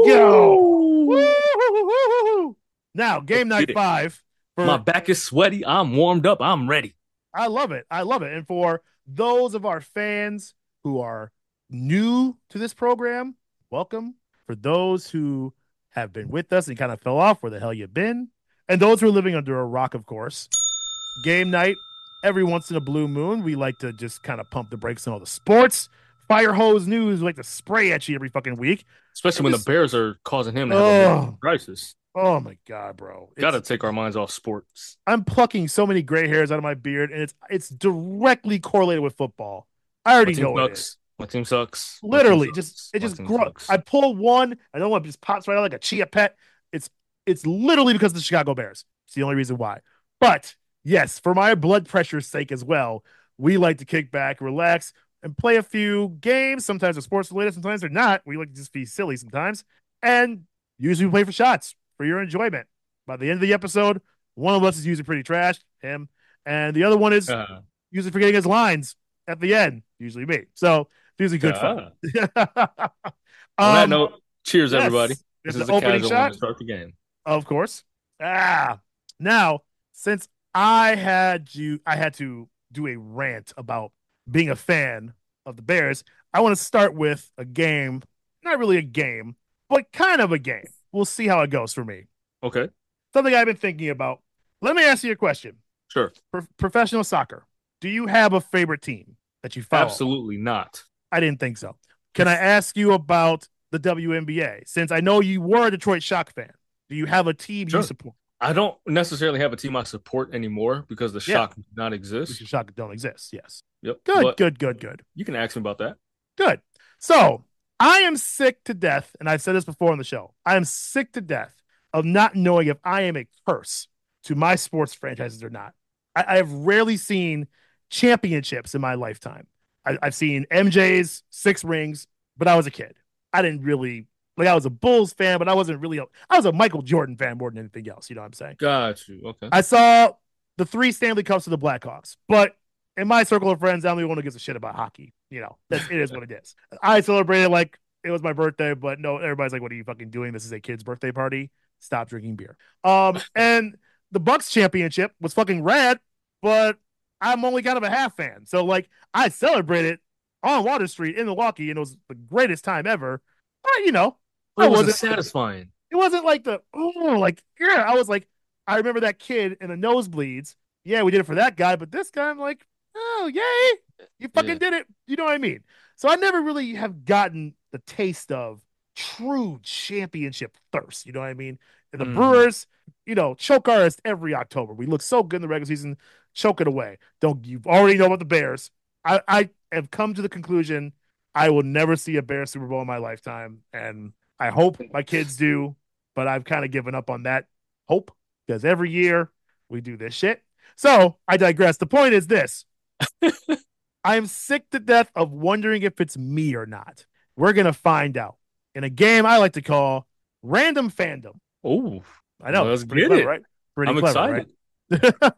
go. Woo-hoo-hoo-hoo-hoo. Now, game Let's night get it. five. For, My back is sweaty. I'm warmed up. I'm ready. I love it. I love it. And for those of our fans who are new to this program, welcome. For those who have been with us and kind of fell off, where the hell you been? And those who are living under a rock, of course. Game night, every once in a blue moon, we like to just kind of pump the brakes on all the sports. fire hose news like to spray at you every fucking week. Especially And when just- the Bears are causing him to have a Oh. mental crisis. Oh my god, bro! Got to It's- take our minds off sports. I'm plucking so many gray hairs out of my beard, and it's it's directly correlated with football. I My already team know it is. sucks. My team sucks. My team Literally, sucks. just it My just team grows. sucks. I pull one, I know what just pops right out like a chia pet. It's it's literally because of the Chicago Bears. It's the only reason why. But yes, for my blood pressure's sake as well, we like to kick back, relax, and play a few games. Sometimes they're sports related, sometimes they're not. We like to just be silly sometimes, and usually we play for shots for your enjoyment. By the end of the episode, one of us is usually pretty trashed, him, and the other one is Uh, usually forgetting his lines at the end, usually me. So it's usually good fun. on that Um, note, cheers, yes, everybody. This This is is the a opening casual one shot, to start the game. of course. Ah, now since I had you, I had to do a rant about being a fan of the Bears. I want to start with a game, not really a game, but kind of a game. We'll see how it goes for me. Okay, Something I've been thinking about. Let me ask you a question. sure. Pro- professional soccer. Do you have a favorite team that you follow? Absolutely not. I didn't think so. Can I ask you about the W N B A? Since I know you were a Detroit Shock fan, do you have a team Sure. you support? I don't necessarily have a team I support anymore because the Yeah. shock does not exist. Because Shock don't exist. Yes. Yep. Good, But good, good, good, you can ask me about that. good. So I am sick to death, and I've said this before on the show. I am sick to death of not knowing if I am a curse to my sports franchises or not. I, I have rarely seen championships in my lifetime. I, I've seen M J's six rings, but I was a kid. I didn't really like. I was a Bulls fan, but I wasn't really. A, I was a Michael Jordan fan more than anything else. You know what I'm saying? Got you. Okay. I saw the three Stanley Cups to the Blackhawks, but in my circle of friends, I'm the only one who gives a shit about hockey. You know, that's it is what it is. I celebrated like it was my birthday, but no, everybody's like, "What are you fucking doing? This is a kid's birthday party. Stop drinking beer." Um, and the Bucks championship was fucking rad, but I'm only kind of a half fan. So like, I celebrated on Water Street in Milwaukee, and it was the greatest time ever. But you know, It I wasn't wasn't satisfying. it wasn't like the oh, like yeah. I was like, I remember that kid in the nosebleeds. Yeah, we did it for that guy, but this guy, I'm like, oh yay, you fucking Yeah. did it. You know what I mean? So I never really have gotten the taste of true championship thirst. You know what I mean? And the Mhm. Brewers, you know, choke artist every October. We look so good in the regular season, choke it away. Don't you already know about the Bears? I, I have come to the conclusion I will never see a Bears Super Bowl in my lifetime, and I hope my kids do, but I've kind of given up on that hope because every year we do this shit. So I digress. The point is this. I'm sick to death of wondering if it's me or not. We're going to find out in a game I like to call Random Fandom. Oh, I know. Let's pretty get clever, it. right? Pretty I'm clever, excited. right?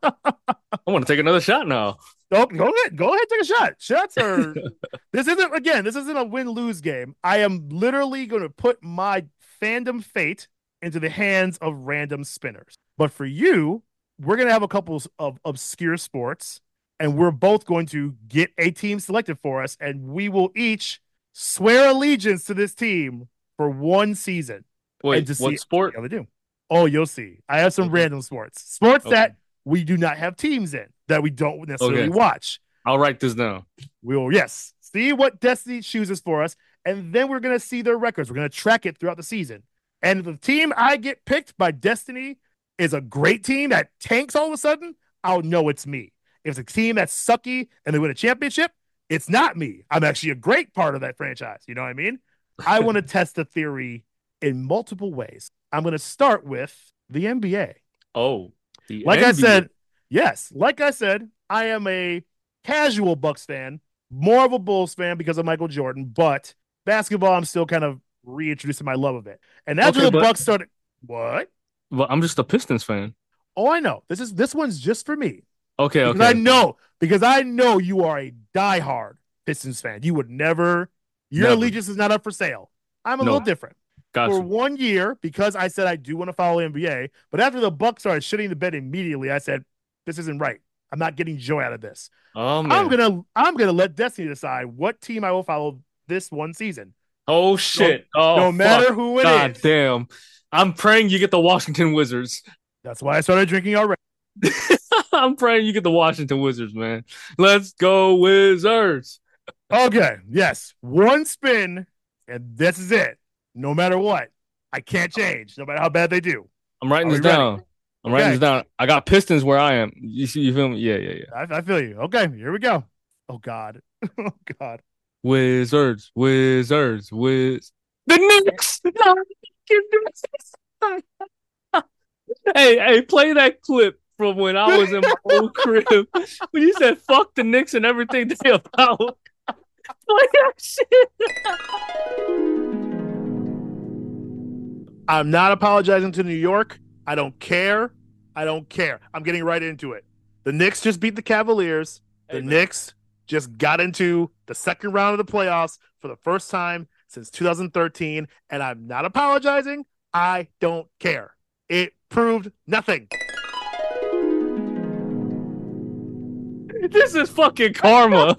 I want to take another shot now. Go, go ahead. Go ahead. Take a shot. Shots are. This isn't, again, this isn't a win lose game. I am literally going to put my fandom fate into the hands of random spinners. But for you, we're going to have a couple of obscure sports, and we're both going to get a team selected for us, and we will each swear allegiance to this team for one season. Wait, and to what see sport? how they do. Oh, you'll see. I have some Okay. random sports. Sports Okay. that we do not have teams in, that we don't necessarily Okay. watch. I'll write this down. We will, yes, see what Destiny chooses for us, and then we're going to see their records. We're going to track it throughout the season. And if the team I get picked by Destiny is a great team that tanks all of a sudden, I'll know it's me. If it's a team that's sucky and they win a championship, it's not me. I'm actually a great part of that franchise. You know what I mean? I want to test the theory in multiple ways. I'm going to start with the N B A. Oh, the Like I N B A. said, yes, like I said, I am a casual Bucks fan, more of a Bulls fan because of Michael Jordan, but basketball, I'm still kind of reintroducing my love of it. And after Okay, the but- Bucks started, what? Well, I'm just a Pistons fan. Oh, I know. This is this one's just for me. Okay, Because okay. I know, because I know you are a diehard Pistons fan. You would never, your Never. allegiance is not up for sale. I'm a No. little different. Got For you. one year, because I said I do want to follow N B A, but after the Bucks started shitting the bed immediately, I said, this isn't right. I'm not getting joy out of this. Oh man. I'm gonna I'm gonna let Destiny decide what team I will follow this one season. Oh shit. Oh, no matter fuck. who it God is. damn. I'm praying you get the Washington Wizards. That's why I started drinking already. I'm praying you get the Washington Wizards, man. Let's go Wizards. Okay, yes. One spin, and this is it. No matter what. I can't change, no matter how bad they do. I'm writing Are this we ready? down. I'm writing Okay. this down. I got Pistons where I am. You see, you feel me? Yeah, yeah, yeah. I, I feel you. Okay, here we go. Oh, God. Oh, God. Wizards, Wizards, Wiz. The Knicks. No, hey, hey, play that clip from when I was in my old crib when you said "fuck the Knicks" and everything they about. Play that shit. I'm not apologizing to New York. I don't care. I don't care. I'm getting right into it. The Knicks just beat the Cavaliers. The Hey, man. Knicks just got into the second round of the playoffs for the first time since two thousand thirteen, and I'm not apologizing. I don't care. It proved nothing. This is fucking karma.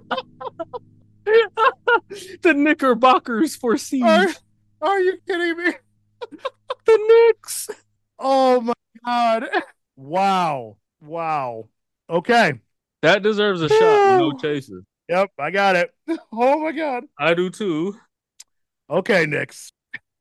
The Knickerbockers for siege. Are, are you kidding me? The Knicks. Oh my God. Wow. Wow. Okay. That deserves a shot with no chaser. Yep, I got it. Oh my God. I do too. Okay, Knicks.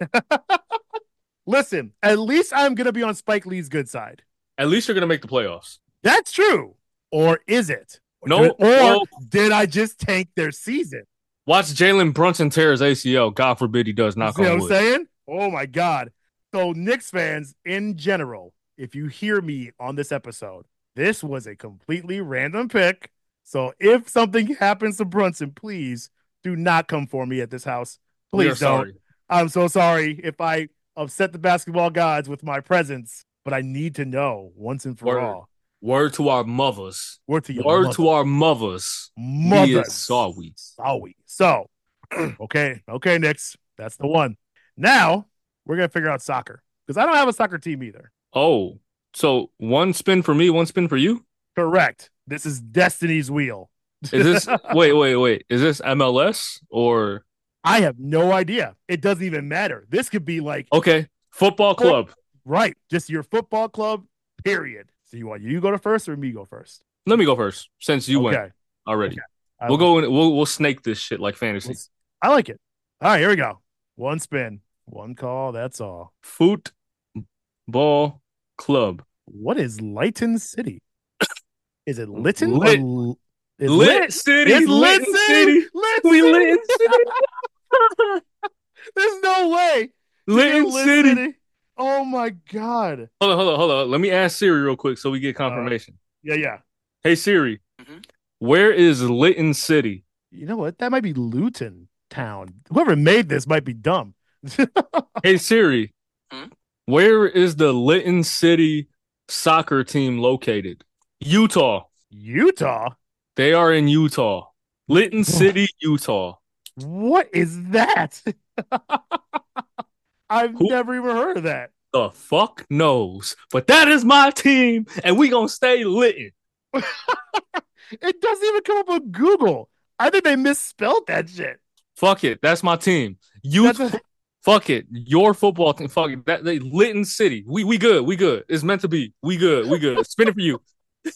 Listen, at least I'm going to be on Spike Lee's good side. At least you're gonna make the playoffs. That's true. Or is it? No, Or no. did I just tank their season? Watch Jalen Brunson tear his A C L. God forbid he does. Knock See what on I'm wood. saying? Oh my God. So, Knicks fans in general, if you hear me on this episode, this was a completely random pick. So, if something happens to Brunson, please do not come for me at this house. We are Please don't. sorry. I'm so sorry if I upset the basketball gods with my presence, but I need to know once and for Word. all. Word to our mothers. Word to your Word mother. to our mothers. Mothers. We is sorry. Sorry. So, okay, okay, Knicks, that's the one. Now we're gonna figure out soccer because I don't have a soccer team either. Oh, so one spin for me, one spin for you? Correct. This is Destiny's Wheel. Is this wait, wait, wait. Is this M L S or I have no idea. It doesn't even matter. This could be like okay, football club? right, just your football club. Period. So you want you go to first or me go first? Let me go first since you Okay. went already. Okay. I We'll like go in. We'll we'll snake this shit like fantasy. it. I like it. All right, here we go. One spin, one call. That's all. Football club. What is Lighton City? Is it Lytton? Lit. Or l- is Lit City. It's Lit Lit City. Lit We City. lit in city. There's no way. Lit in Lit city. Oh my God. Hold on, hold on, hold on. Let me ask Siri real quick so we get confirmation. Yeah, yeah. Hey Siri, Mhm. where is Lytton City? You know what? That might be Luton Town. Whoever made this might be dumb. Hey Siri, Hmm? where is the Lytton City soccer team located? Utah. Utah? They are in Utah. Lytton City, Utah. What is that? I've Who- never even heard of that. The fuck knows? But that is my team, and we gonna stay Lytton. It doesn't even come up on Google. I think they misspelled that shit. Fuck it, that's my team. You That's a- fuck it, your football team. Fuck it, that they Lytton City. We we good, we good. It's meant to be. We good, we good. Spin it for you.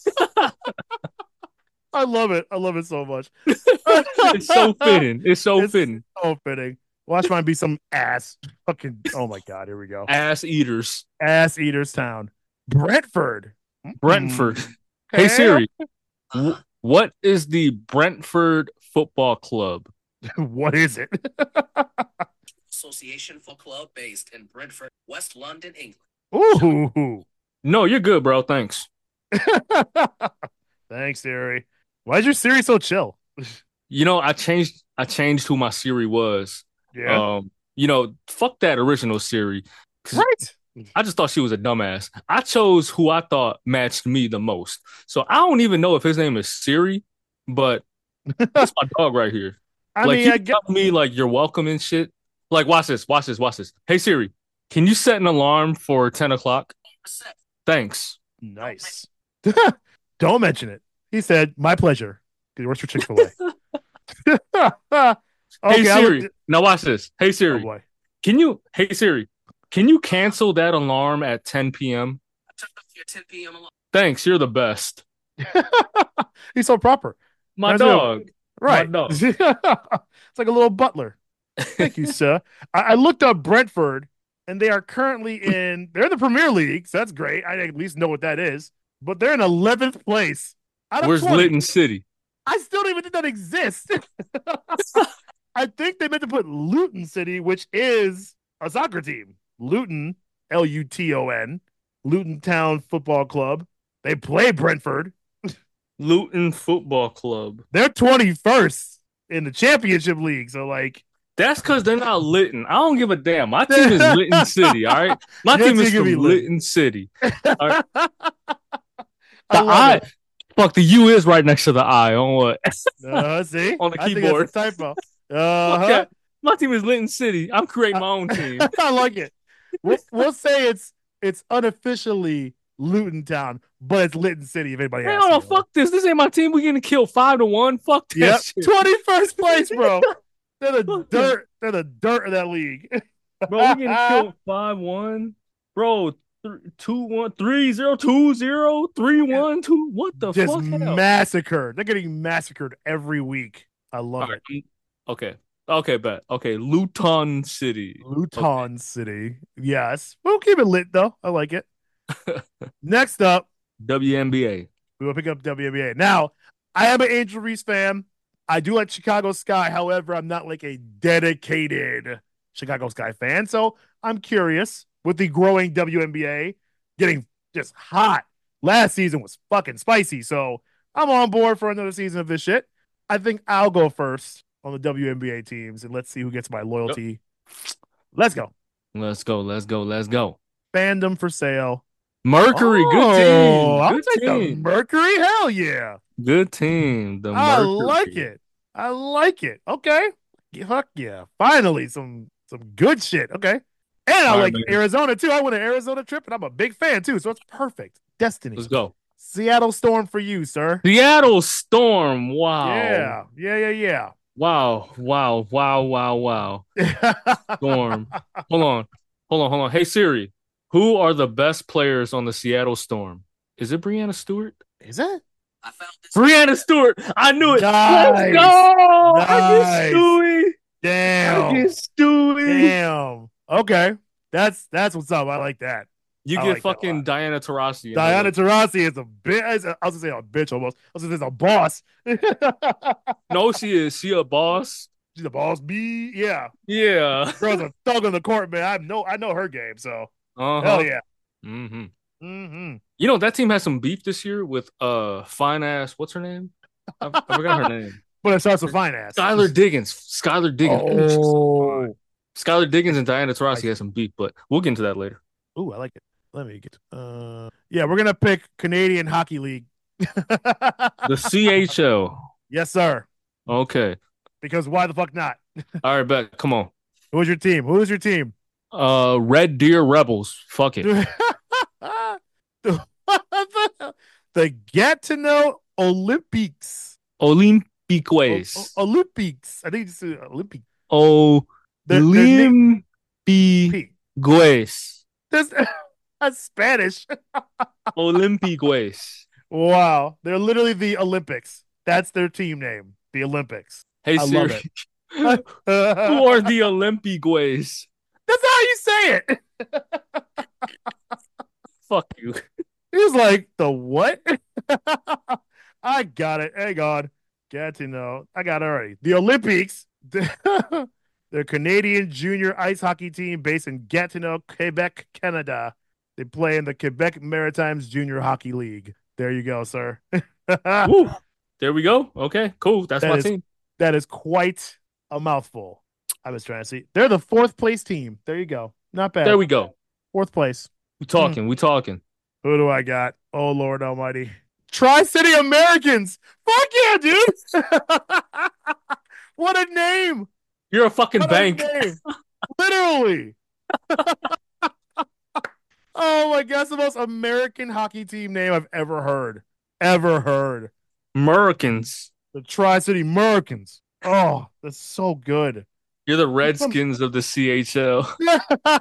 I love it. I love it so much. It's so fitting. It's so It's- fitting. So fitting. Watch mine be some ass. Fucking. Oh my God. Here we go. Ass eaters. Ass Eaters Town. Brentford. Brentford. Mm. Hey Hell- Siri, wh- what is the Brentford Football Club? What is it? Association Football Club based in Brentford, West London, England. Ooh. No, you're good, bro. Thanks. Thanks, Siri. Why is your Siri so chill? You know, I changed. I changed who my Siri was. Yeah. Um, you know, fuck that original Siri. right. I just thought she was a dumbass. I chose who I thought matched me the most. So I don't even know if his name is Siri, but that's my dog right here. I like mean, he I get. tell me like you're welcome and shit. Like watch this, watch this, watch this. Hey Siri, can you set an alarm for ten o'clock? Thanks. Nice. Don't mention it. He said, "My pleasure." Because he works for Chick Fil A. Hey I Siri, looked- now watch this. Hey Oh Siri, boy. can you? Hey Siri, can you cancel that alarm at ten p.m.? I turned off your ten p.m. alarm. Thanks, you're the best. He's so proper. My Reminds me of- dog. Right. dog. It's like a little butler. Thank you, sir. I, I looked up Brentford, and they are currently in. They're in the Premier League, so that's great. I at least know what that is. But they're in eleventh place out of Where's twenty. Lytton City? I still don't even think that exists. I think they meant to put Luton City, which is a soccer team. Luton, L U T O N, Luton Town Football Club. They play Brentford. Luton Football Club. They're twenty-first in the Championship League. So, like, That's because they're not Lytton. I don't give a damn. My team is Lytton City, all right? My Your team is team can be from Lytton. Lytton City. All right? I The love I, it. fuck, the U is right next to the I on what? Uh, see? On the I think keyboard. that's a typo. Fuck Uh-huh. that. My team is Lytton City. I'm creating my own team. I like it. We'll, we'll say it's it's unofficially Luton Town, but it's Lytton City if anybody Hey, asks. hold on, you. fuck this. This ain't my team. We getting killed five to one. Fuck that Yep. shit. twenty-first place, bro. They're the Fuck dirt. They're the dirt of that league. Bro, we getting killed five one. Bro, th- two one, three zero, two zero, three one, two. What the Just fuck? hell? massacred. They're getting massacred every week. I love All right. it. Okay. Okay, bet. Okay, Luton City. Luton City. Yes. We'll keep it lit though. I like it. Next up, W N B A. we will pick up W N B A. Now, I am an Angel Reese fan. I do like Chicago Sky. However, I'm not like a dedicated Chicago Sky fan. So I'm curious with the growing W N B A getting just hot. Last season was fucking spicy. So I'm on board for another season of this shit. I think I'll go first on the W N B A teams and let's see who gets my loyalty. Let's go. Let's go. Let's go. Let's go. Fandom for sale. Mercury. Oh, good team. I'll Good take the team. Mercury. Hell yeah. Good team. The I Mercury. like it. I like it. Okay. Fuck yeah. Finally, some some good shit. Okay. And I All right, like man. Arizona too. I went an Arizona trip and I'm a big fan too. So it's perfect. Destiny. Let's go. Seattle Storm for you, sir. Seattle Storm. Wow. Yeah. Yeah, yeah, Wow. Wow. Wow. Wow. Wow. yeah. Storm. Hold on. Hold on. Hold on. Hey Siri, who are the best players on the Seattle Storm? Is it Brianna Stewart? Is it? I found this. Brianna Stewart. I knew it. Nice. Let's go. I Nice. get Stewie. I Damn. get Stewie. Damn. Okay. That's that's what's up. I like that. You I get like that a fucking lot. Diana Taurasi. in Diana there. Taurasi is a bitch. I was gonna say a bitch almost. I was gonna say a boss. No, she is. She a boss. She's a boss B. Yeah. Yeah. Girl's a thug on the court, man. I know I know her game, so Uh-huh. hell yeah. Mm-hmm. Mm-hmm. You know that team has some beef this year with uh fine ass. What's her name? I, I forgot her name. But it starts with finance. Skylar Diggins. Skylar Diggins. Ooh, she's so fine. Oh. Skylar Diggins and Diana Taurasi has some beef, but we'll get into that later. Ooh, I like it. Let me get uh yeah, we're gonna pick Canadian Hockey League. The C H L. Yes, sir. Okay. Because why the fuck not? All right, bet. Come on. Who's your team? Who's your team? Uh, Red Deer Rebels. Fuck it. the, the Gatineau Olympics. Olympiques. O- Olympics. I think it's uh, Olympic. Oh, Their- their name- Olympiques. P. That's, that's Spanish. Olympiques. Wow. They're literally the Olympics. That's their team name. The Olympics. Hey, I love Siri. it. Who are the Olympiques? That's how you say it. Fuck you. He was like, the what? I got it. Hang on. Gatineau. I got it already. The Olympics. They're Canadian junior ice hockey team based in Gatineau, Quebec, Canada. They play in the Quebec Maritimes Junior Hockey League. There you go, sir. Woo. There we go. Okay, cool. That's That my is- team. That is quite a mouthful. I was trying to see. They're the fourth place team. There you go. Not bad. There we go. Fourth place. We talking. We talking. Who do I got? Oh, Lord Almighty. Tri City Americans. Fuck yeah, dude. What a name. You're a fucking What bank. a name. Literally. Oh my God. It's the most American hockey team name I've ever heard. Ever heard. Americans. The Tri City Americans. Oh, that's so good. You're the Redskins of the C H L. I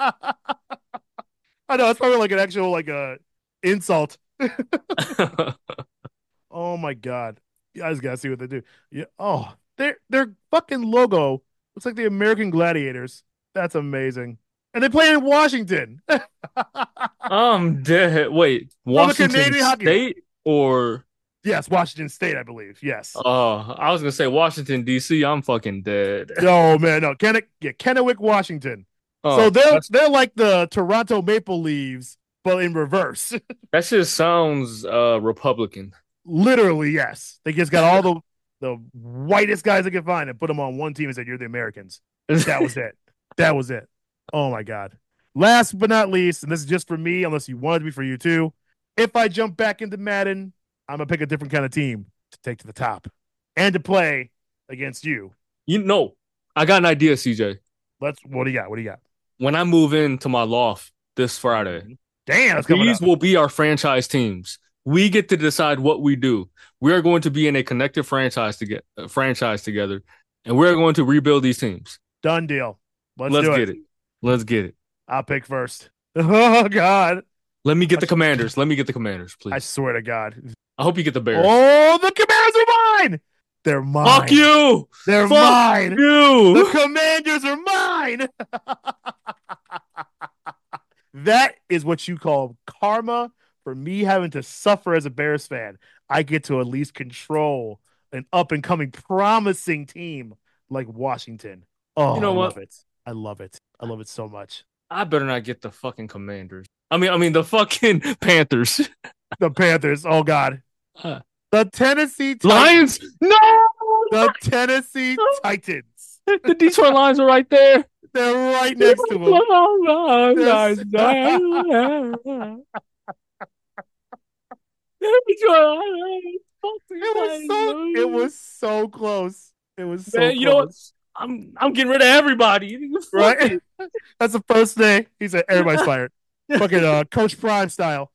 know. It's probably like an actual, like, a insult. Oh my God. You guys gotta see what they do. Yeah. Oh, their their fucking logo looks like the American Gladiators. That's amazing. And they play in Washington. I'm dead. Wait, Washington Canadian hockey. State or Yes, Washington State, I believe. Yes. uh I was gonna say Washington D C. I'm fucking dead. No, man, no. Kennewick, yeah, Kennewick, Washington. Oh, so they're that's- they're like the Toronto Maple Leaves, but in reverse. that shit sounds uh Republican. Literally, yes. They just got all the the whitest guys they could find and put them on one team and said, "You're the Americans." That was it. That was it. Oh my god. Last but not least, and this is just for me, unless you want it to be for you too. If I jump back into Madden, I'm gonna pick a different kind of team to take to the top and to play against you. You know, I got an idea, C J. Let's. What do you got? What do you got? When I move into my loft this Friday, Damn, that's coming these up. will be our franchise teams. We get to decide what we do. We are going to be in a connected franchise to get uh, franchise together, and we're going to rebuild these teams. Done deal. Let's, Let's do get it. it. Let's get it. I'll pick first. Oh God. Let me get the Commanders. Let me get the Commanders, please. I swear to God. I hope you get the Bears. Oh, the Commanders are mine. They're mine. Fuck you. They're Fuck mine. you. The Commanders are mine. That is what you call karma for me having to suffer as a Bears fan. I get to at least control an up and coming promising team like Washington. Oh, You know I what? love it. I love it. I love it so much. I better not get the fucking Commanders. I mean, I mean the fucking Panthers. The Panthers. Oh God. Uh, The Tennessee Titans. Lions. No. The Tennessee Titans. The Detroit Lions are right there. They're right next to them. Yes. It was so. It was so close. It was so. Man, close. you know what? I'm I'm getting rid of everybody. Fuck Right? it. That's the first day. He said everybody's fired. Fucking uh, Coach Prime style.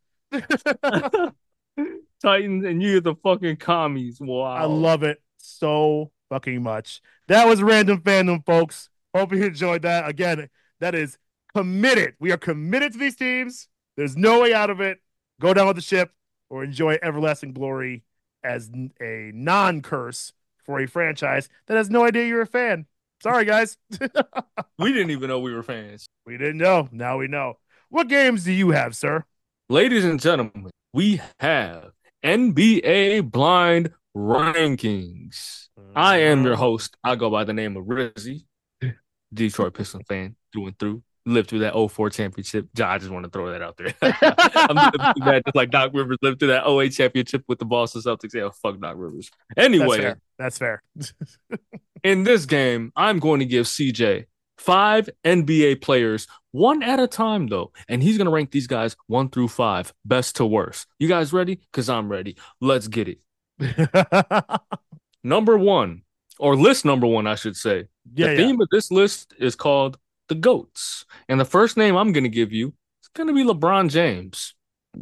Titans and you the fucking commies. Wow. I love it so fucking much. That was Random Fandom, folks. Hope you enjoyed that. Again, that is committed. We are committed to these teams. There's no way out of it. Go down with the ship or enjoy everlasting glory as a non-curse for a franchise that has no idea you're a fan. Sorry, guys. We didn't even know we were fans. We didn't know. Now we know. What games do you have, sir? Ladies and gentlemen, we have N B A blind rankings. I am your host. I go by the name of Rizzy, Detroit Pistons fan through and through. Lived through that oh four championship. I just want to throw that out there. I'm living through that just like Doc Rivers lived through that oh eight championship with the Boston Celtics. Yeah, fuck Doc Rivers. That's Anyway, fair. That's fair. in this game, I'm going to give C J five N B A players, one at a time, though. And he's going to rank these guys one through five, best to worst. You guys ready? Because I'm ready. Let's get it. Number one, or list number one, I should say. yeah, the yeah. theme of this list is called the GOATs. And the first name I'm going to give you is going to be LeBron James.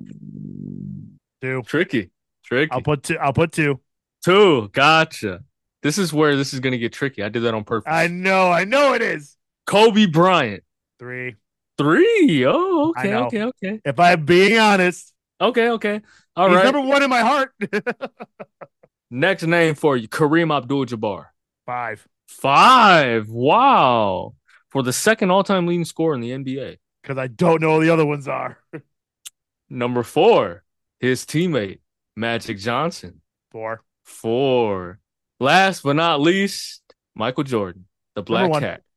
Two. Tricky. Tricky. I'll put two. I'll put two. Two. Gotcha. This is where this is going to get tricky. I did that on purpose. I know. I know it is. Kobe Bryant. Three. Three. Oh, I okay, know. okay, okay. If I'm being honest, Okay, okay. All he's right. number one in my heart. Next name for you, Kareem Abdul-Jabbar. Five. Five. Wow. For the second all-time leading scorer in the N B A. Because I don't know who the other ones are. Number four, his teammate, Magic Johnson. Four. Four. Last but not least, Michael Jordan, the Black one. Cat.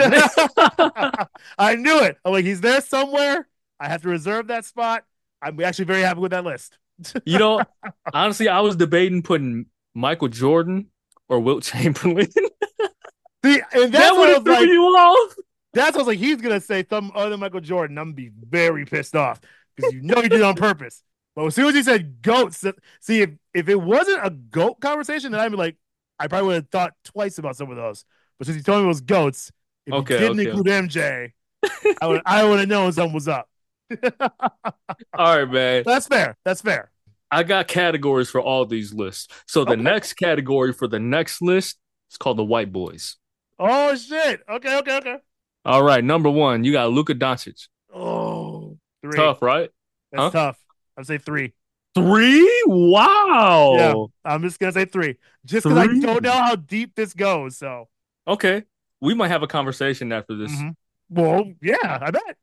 I knew it. I'm like, he's there somewhere. I have to reserve that spot. I'm actually very happy with that list. You know, honestly, I was debating putting Michael Jordan or Wilt Chamberlain. See, and that's That what would I have was threw like. you off. That's what I was like. He's gonna say some other Michael Jordan. I'm gonna be very pissed off because you know he did it on purpose. But as soon as he said goats, see if if it wasn't a goat conversation, then I'd be like, I probably would have thought twice about some of those. But since he told me it was goats, if Okay, he didn't okay, include M J, I would I would have known something was up. All right, man. That's fair. That's fair. I got categories for all these lists. So the Okay. next category for the next list is called the white boys. Oh shit. Okay. Okay. Okay. All right, number one, you got Luka Doncic. Oh, three. Tough, right? That's Huh? tough. I'd say three. Three? Wow. Yeah, I'm just gonna say three, just because I Three? don't know how deep this goes. So, Okay. We might have a conversation after this. mhm. Well, yeah, I bet.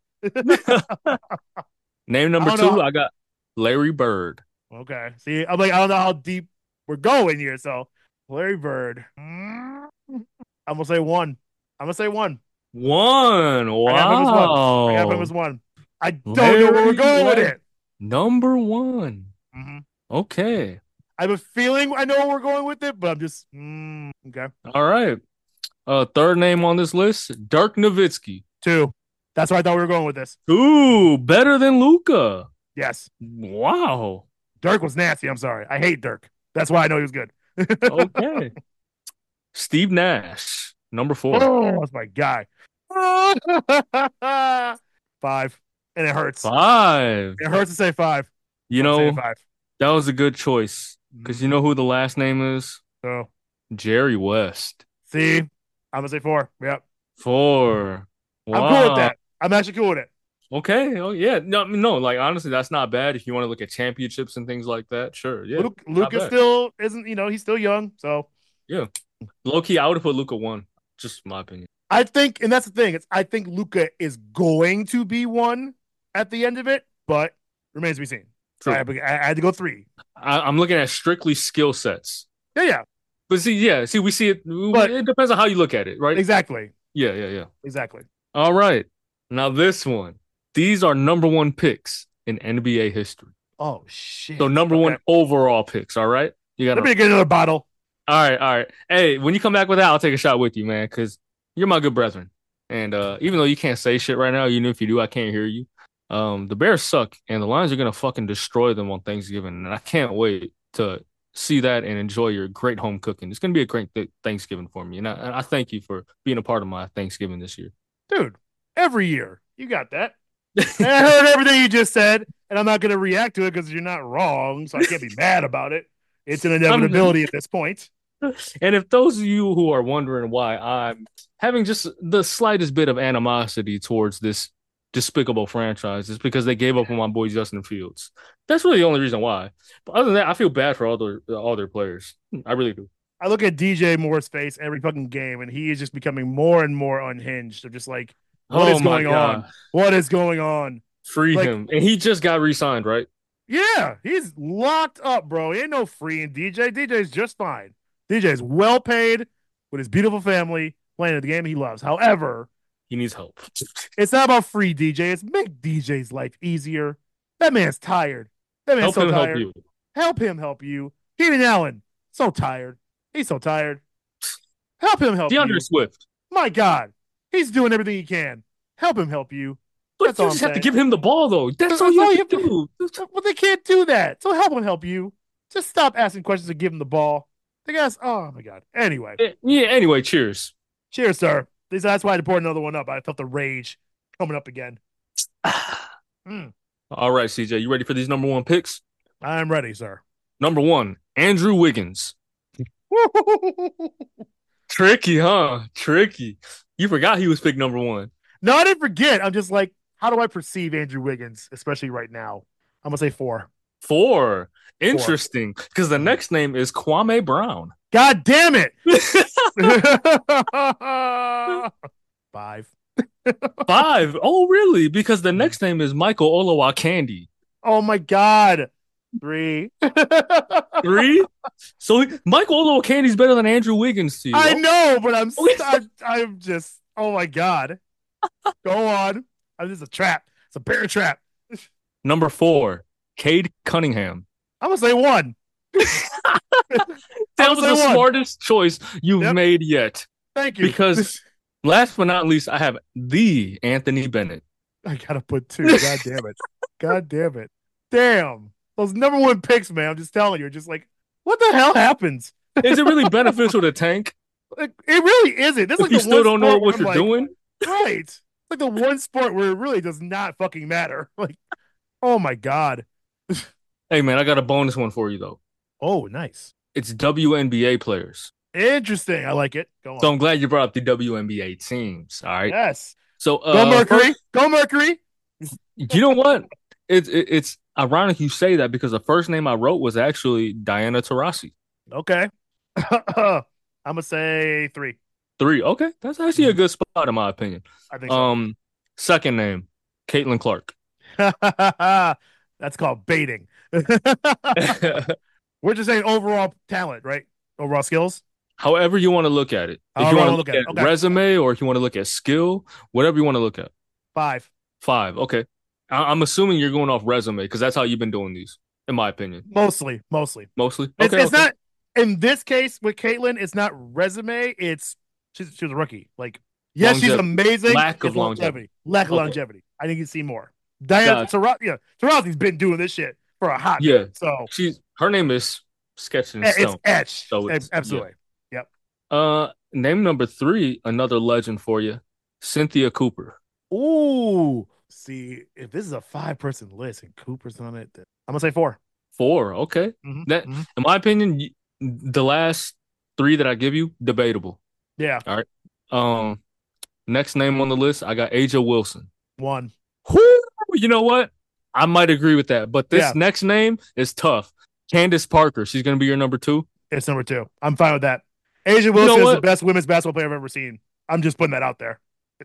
Name number I don't two, know. I got Larry Bird. Okay, see, I'm like, I don't know how deep we're going here. So, Larry Bird. Mm, I'm gonna say one. I'm gonna say one. One. I gotta put him as one. I gotta put him Wow. as one. I don't know where we're Larry, going with Larry. it. Number one. hmm Okay. I have a feeling I know where we're going with it, but I'm just mm, okay. All right. Uh, third name on this list, Dirk Nowitzki. Two. That's where I thought we were going with this. Ooh, better than Luca. Yes, Wow. Dirk was nasty. I'm sorry. I hate Dirk. That's why I know he was good. Okay. Steve Nash, number four. Oh, that's my guy. Five, and it hurts. Five. It hurts to say five. You I'm saying know, five. that was a good choice because you know who the last name is? So Jerry West. see, I'm gonna say four. Yep, Four. I'm cool with Wow. that. I'm actually cool with it. Okay. Oh yeah. No, no. Like honestly, that's not bad if you want to look at championships and things like that. Sure. Yeah. Luke, Not Luca bad. still isn't. You know, he's still young. So Yeah. Low key, I would have put Luca one. Just my opinion. I think, and that's the thing. It's I think Luca is going to be one at the end of it, but remains to be seen. So I, True. had- I had to go three. I, I'm looking at strictly skill sets. Yeah, yeah, But see, yeah, see, we see it. But- it depends on how you look at it, right? exactly, Yeah, yeah, yeah. exactly. All right. Now this one. These are number one picks in N B A history. Oh shit. So number Okay. one overall picks. All right. You got Let to. me get another bottle. All right, all right. Hey, when you come back with that, I'll take a shot with you, man, because you're my good brethren. And uh, even though you can't say shit right now, even if you do, I can't hear you. Um, the Bears suck, and the Lions are gonna fucking destroy them on Thanksgiving, and I can't wait to see that and enjoy your great home cooking. It's gonna be a great th- Thanksgiving for me, and I, and I thank you for being a part of my Thanksgiving this year. Dude, every year. You got that. And I heard everything you just said, and I'm not going to react to it because you're not wrong, so I can't be mad about it. It's an inevitability at this point. And if those of you who are wondering why I'm having just the slightest bit of animosity towards this despicable franchise, it's because they gave up on my boy Justin Fields. That's really the only reason why. But other than that, I feel bad for all their all their players. I really do. I look at D J Moore's face every fucking game, and he is just becoming more and more unhinged. I'm just like, what Oh is my going on? God. What is going on? Free Like- him. And he just got re-signed, right? Yeah, he's locked up, bro. He ain't no freeing D J. D J's just fine. D J's well paid with his beautiful family playing the game he loves. However, He needs help. it's not about free D J. It's make D J's life easier. That man's tired. That man's Help so him tired. help you. Help him help you. Keenan Allen, so tired. He's so tired. Help him help DeAndre you. Swift. My God, he's doing everything he can. Help him help you. But That's you all just I'm have to saying. give him the ball, though. That's That's all you all have to you do. Well, they can't do that. So help him help you. Just stop asking questions and give him the ball. The guys, oh my God. Anyway, Eh, Yeah, anyway, cheers. cheers, sir. This- That's why I had to pour another one up. I felt the rage coming up again. Mm, All right, C J, you ready for these number one picks? I'm ready, sir. Number one, Andrew Wiggins. Tricky, huh? Tricky. You forgot he was picked number one. No, I didn't forget. I'm just like, how do I perceive Andrew Wiggins, especially right now? I'm gonna say four. Four. Interesting. Because the next name is Kwame Brown. God damn it! Five. Five. Oh, really? Because the next name is Michael Olowokandi. Oh my God. Three. Three. So Michael Olowokandi's better than Andrew Wiggins to you. I know, but I'm, I'm I'm just oh my God. Go on. I'm just a trap. It's a bear trap. Number four, Cade Cunningham. I'm gonna say one. That I'm was gonna the say one. smartest choice you've Yep. made yet. Thank you. Because last but not least, I have the Anthony Bennett. I gotta put two. God damn it. God damn it. Damn. Those number one picks, man. I'm just telling you, just like, what the hell happens? Is it really beneficial to tank Like, it really isn't. This is if like you the still one don't know sport what where you're I'm like, doing? Right. It's like the one sport where it really does not fucking matter. Like, oh my God. Hey, man, I got a bonus one for you, though. Oh, nice. It's W N B A players. Interesting. I like it. Go on. So I'm glad you brought up the W N B A teams. All right. Yes. So, Go uh, Mercury. first- Go Mercury. you know what? it's it, it's ironic you say that because the first name I wrote was actually Diana Taurasi. Okay. I'm gonna say three. Three. Okay, that's actually a good spot in my opinion. I think so. Um, second name, Caitlin Clark. That's called baiting. We're just saying overall talent, right? Overall skills. However you want to look at it. If However you I want to wanna look look at at it. Okay. resume or if you want to look at skill, whatever you want to look at. Five. Five. Okay. I- I'm assuming you're going off resume because that's how you've been doing these, in my opinion. Mostly, mostly. Mostly. It's, Okay. it's okay. not in this case with Caitlin. It's not resume. It's she's she was a rookie. Like yes, she's Longevity. amazing. Lack of It's longevity. Lack of Okay. longevity. I think you see more. Diana Gotcha. Taurasi, yeah, Taurasi's been doing this shit for a hot Yeah. minute. So She's her name is sketched in it's stone. etched. So it's- Absolutely. Yep. Uh, name number three, another legend for you, Cynthia Cooper. Ooh. See, if this is a five person list and Cooper's on it, then I'm gonna say four. Four. Okay. Mhm, That, mhm. in my opinion, y- the last three that I give you, debatable. Yeah, Um, next name on the list, I got Aja Wilson. one. Whoo, you know what? I might agree with that, but this Yeah. next name is tough. Candace Parker. She's gonna be your number two. It's number two. I'm fine with that. Asia Wilson is the what? best women's basketball player I've ever seen. I'm just putting that out there.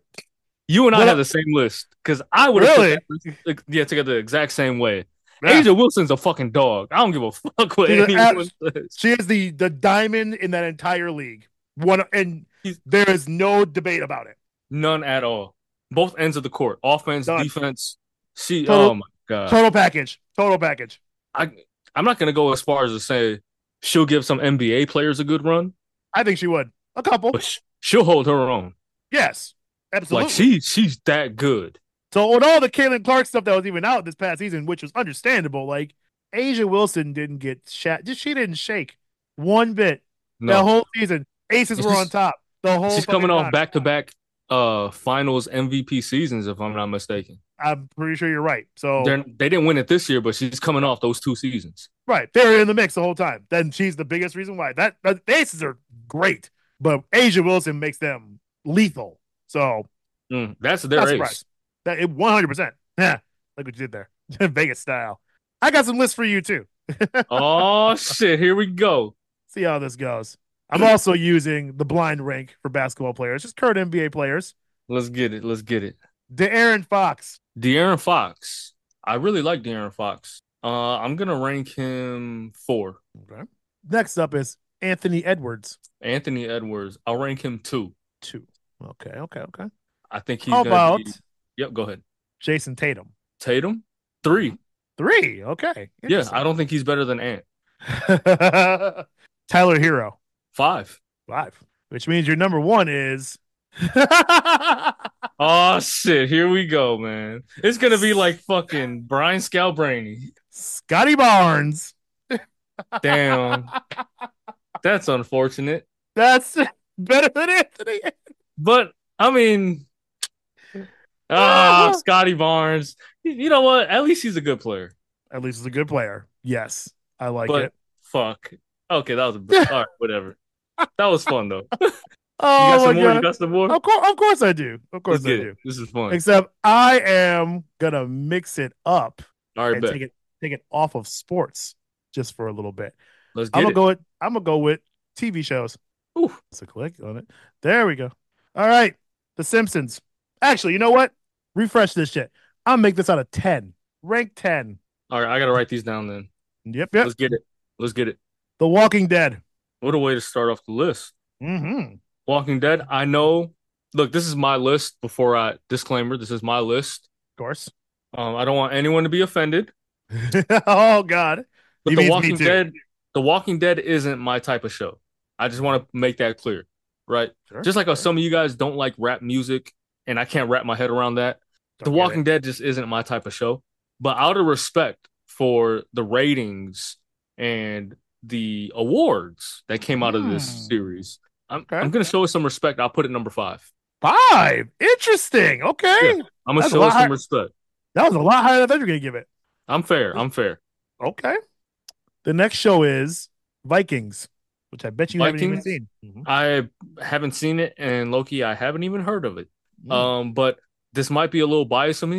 You and I What have a- the same list because I would have Really? put that list, like, yeah, together the exact same way. Yeah. Aja Wilson's a fucking dog. I don't give a fuck what She's an anyone abs- says. She is the the diamond in that entire league. One and He's- there is no debate about it. None at all. Both ends of the court, offense, None. defense. She, Total- oh my god. Total package. Total package. I, I'm not gonna go as far as to say she'll give some N B A players a good run, I think she would. A couple. but sh- she'll hold her own. Yes. Absolutely. Like she, she's that good. So with all the Caitlin Clark stuff that was even out this past season, which was understandable, like Asia Wilson didn't get shat. Just she didn't shake one bit. The No, whole season. Aces It's were on just- top. The whole she's fucking coming off time. back to back uh finals M V P seasons, if I'm not mistaken. I'm pretty sure you're right. So They're, they didn't win it this year, but she's coming off those two seasons. right, they were in the mix the whole time. Then she's the biggest reason why. That, that the Aces are great, but Asia Wilson makes them lethal. So Mm, that's their not ace. surprised. That it one hundred percent. Yeah, like what you did there, Vegas style. I got some lists for you too. Oh shit! Here we go. See how this goes. I'm also using the blind rank for basketball players, just current N B A players. Let's get it. Let's get it. De'Aaron Fox. De'Aaron Fox. I really like De'Aaron Fox. Uh, I'm gonna rank him four. Okay. Next up is Anthony Edwards. Anthony Edwards. I'll rank him two. Two. Okay, okay, okay. I think he's How gonna about be. Yep. Go ahead. Jason Tatum? Tatum. Three. Three. Okay. Yeah, I don't think he's better than Ant. don't. Tyler Hero. Five. Five. Which means your number one is Oh shit! Here we go, man. It's gonna be like fucking Brian Scalabrine. Scotty Barnes. Damn, that's unfortunate. That's better than Anthony. But I mean, ah, Scotty Barnes. You you know what? At least he's a good player. At least he's a good player. Yes. I like But it. fuck. Okay, that was a all right. Whatever. That was fun though. You Oh got my some more? You god. got some more? Of course, of course I do. Of course Let's I get do. it. This is fun. Except I am gonna mix it up All right, and bet. take it take it off of sports just for a little bit. Let's I'm get gonna it. go with I'm gonna go with T V shows. Ooh. So click on it. There we go. All right. The Simpsons. Actually, you know what? Refresh this shit. I'll make this out of ten. Rank ten. All right, I gotta write these down then. Yep, yep. Let's get it. Let's get it. The Walking Dead. What a way to start off the list. Mm-hmm. Walking Dead. I know. Look, this is my list. Before I disclaimer, this is my list. Of course. Um, I don't want anyone to be offended. Oh God. But He The means me Walking too. Dead, The Walking Dead isn't my type of show. I just want to make that clear, right? Sure, Just like how sure. some of you guys don't like rap music, and I can't wrap my head around that. Don't The get Walking it. Dead just isn't my type of show. But out of respect for the ratings and the awards that came out of this Hmm. series, I'm Okay. I'm gonna show it some respect. I'll put it number five. Five. Interesting. Okay. Yeah. I'm gonna That's a show lot it some higher- respect. That was a lot higher than I thought you were gonna give it. I'm fair. I'm fair. Okay. The next show is Vikings, which I bet you haven't even Vikings? seen. Mhm. I haven't seen it, and Loki, I haven't even heard of it. Mm. Um, but this might be a little biased of me.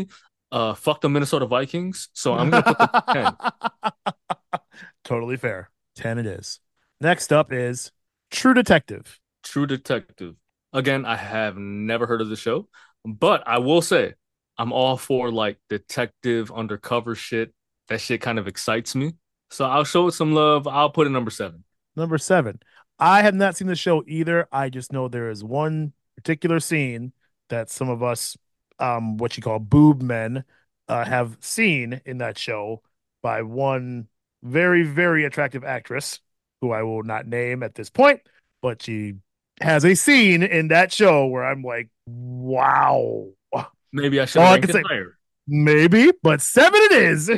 Uh, fuck the Minnesota Vikings. So I'm gonna put them at ten. Totally fair. ten it is. Next up is True Detective. True Detective. Again, I have never heard of the show, but I will say I'm all for like detective undercover shit. That shit kind of excites me. So I'll show it some love. I'll put it number seven. Number seven. I have not seen the show either. I just know there is one particular scene that some of us, um, what you call boob men, uh, have seen in that show by one very, very attractive actress who I will not name at this point, but she has a scene in that show where I'm like, wow. Maybe I should All I rank can it say, higher. maybe, but seven it is.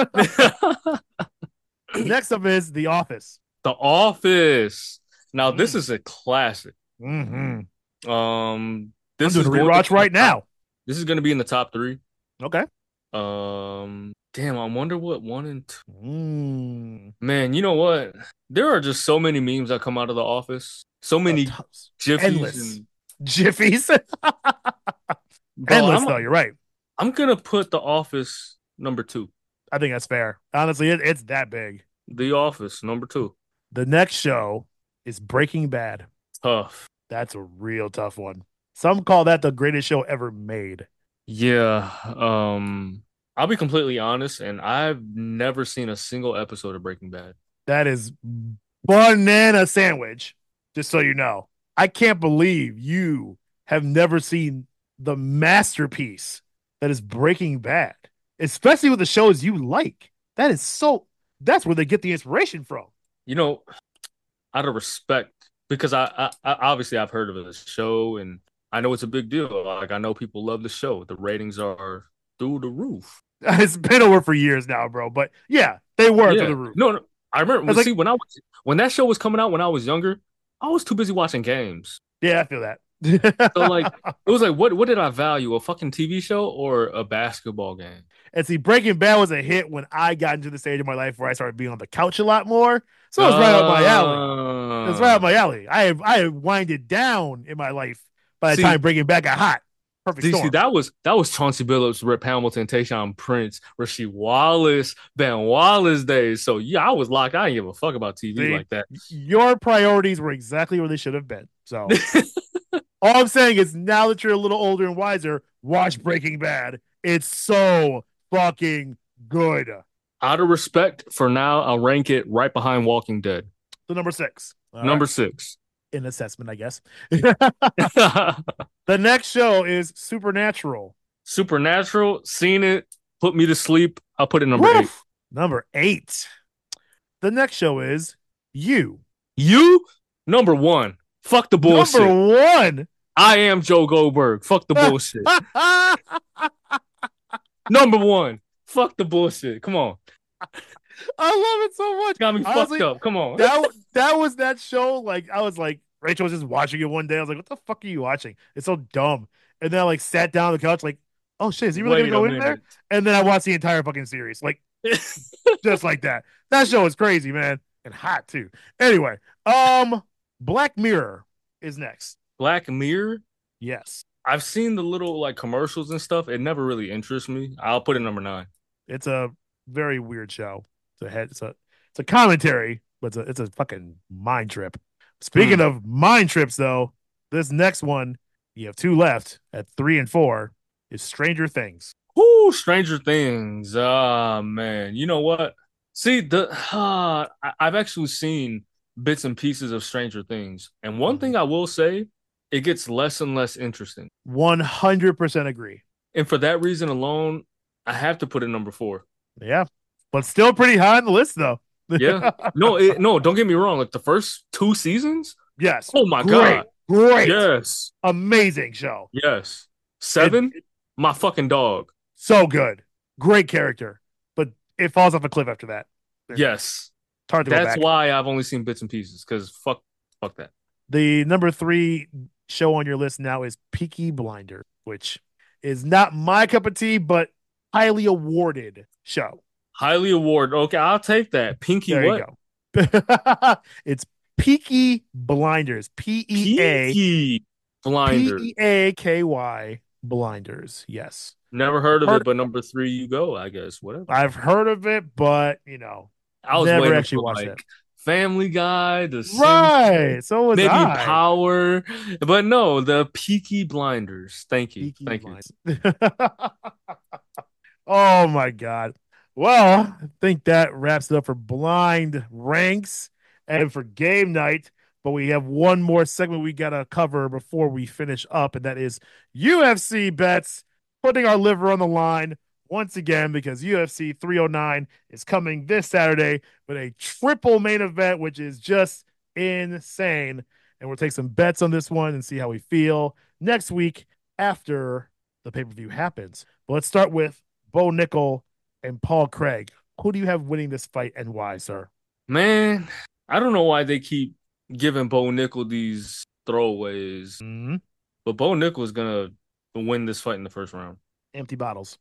Next up is The Office. The Office. Now this Mm. is a classic. Mm-hmm. Um, I'm this doing is a going to rewatch be in right the top- now. This is going to be in the top three. Okay. Um, damn, I wonder what one and two. Mm. Man, you know what? There are just so many memes that come out of The Office. So many Uh, t- jiffies endless. and Jiffies. bro. Endless, I'm though. You're right. I'm gonna put The Office number two. I think that's fair. Honestly, it, it's that big. The Office number two. The next show is Breaking Bad. Tough. That's a real tough one. Some call that the greatest show ever made. Yeah. Um, I'll be completely honest, and I've never seen a single episode of Breaking Bad. That is banana sandwich, just so you know. I can't believe you have never seen the masterpiece that is Breaking Bad, especially with the shows you like. That is so, that's where they get the inspiration from. You know, out of respect, because I, I, I obviously I've heard of the show, and I know it's a big deal. Like I know people love the show. The ratings are through the roof. It's been over for years now, bro. But yeah, they were Yeah. through the roof. No, no. I remember. It's like- see, when I was when that show was coming out when I was younger, I was too busy watching games. Yeah, I feel that. So like, it was like, what what did I value? A fucking T V show or a basketball game? And see, Breaking Bad was a hit when I got into the stage of my life where I started being on the couch a lot more. So it was right up my alley. It was right up my alley. I have I have winded down in my life by the See- time Breaking Bad got hot. Perfect See, storm. see, that was that was Chauncey Billups, Rip Hamilton, Tayshaun Prince, Rasheed Wallace, Ben Wallace days. So yeah, I was locked. I didn't give a fuck about T V See? like that. Your priorities were exactly where they should have been. So all I'm saying is now that you're a little older and wiser, watch Breaking Bad. It's so fucking good. Out of respect, for now, I'll rank it right behind Walking Dead. So number six. All Number right. six. In assessment, I guess. The next show is Supernatural. Supernatural, seen it, put me to sleep. I'll put it number eight. Woof. Number eight. The next show is You. You, number one. Fuck the bullshit. Number one. I am Joe Goldberg. Fuck the bullshit. Number one. Fuck the bullshit. Come on. I love it so much. Got me Honestly, fucked up. Come on. That that was that show. Like I was like, Rachel was just watching it one day. I was like, "What the fuck are you watching? It's so dumb." And then I like sat down on the couch, like, "Oh shit, is he really Wait gonna go a in there?" minute. And then I watched the entire fucking series, like just like that. That show is crazy, man, and hot too. Anyway, um, Black Mirror is next. Black Mirror. Yes, I've seen the little like commercials and stuff. It never really interests me. I'll put it number nine. it's a very weird show. It's a head. It's a it's a commentary, but it's a it's a fucking mind trip. Speaking Hmm. of mind trips, though, this next one you have two left at three and four is Stranger Things. Whoo, Stranger Things. Ah, man. You know what? See, the uh, I- I've actually seen bits and pieces of Stranger Things, and one thing I will say, it gets less and less interesting. One hundred percent agree. And for that reason alone, I have to put it number four. Yeah, but still pretty high on the list, though. Yeah. No, it, no, don't get me wrong. Like the first two seasons, Yes. oh my Great. god, Great. yes, Amazing show. yes. Seven, my fucking dog. So good. Great character, but it falls off a cliff after that. Yes, It's hard to go that's back. why I've only seen bits and pieces. Because fuck, fuck that. The number three show on your list now is Peaky Blinder, which is not my cup of tea, but highly awarded show. Highly awarded. Okay, I'll take that. Pinky There what? you go. It's Peaky Blinders. P E A Peaky P Blinder. E A K Y Blinders. Yes. Never heard of Heard, it, but number three, you go. I guess whatever. I've heard of it, but you know, I was never waiting actually for watched it. like Family Guy, The Right. Simpsons, So was maybe I. Power, but no, the Peaky Blinders. Thank you, Peaky thank you. Blinders. Oh my God. Well, I think that wraps it up for blind ranks and for game night. But we have one more segment we got to cover before we finish up, and that is U F C bets, putting our liver on the line once again because U F C three oh nine is coming this Saturday with a triple main event, which is just insane. And we'll take some bets on this one and see how we feel next week after the pay per view happens. But let's start with Bo Nickel and Paul Craig. Who do you have winning this fight and why, sir? Man, I don't know why they keep giving Bo Nickel these throwaways, Mm-hmm. but Bo Nickel is gonna win this fight in the first round. Empty bottles.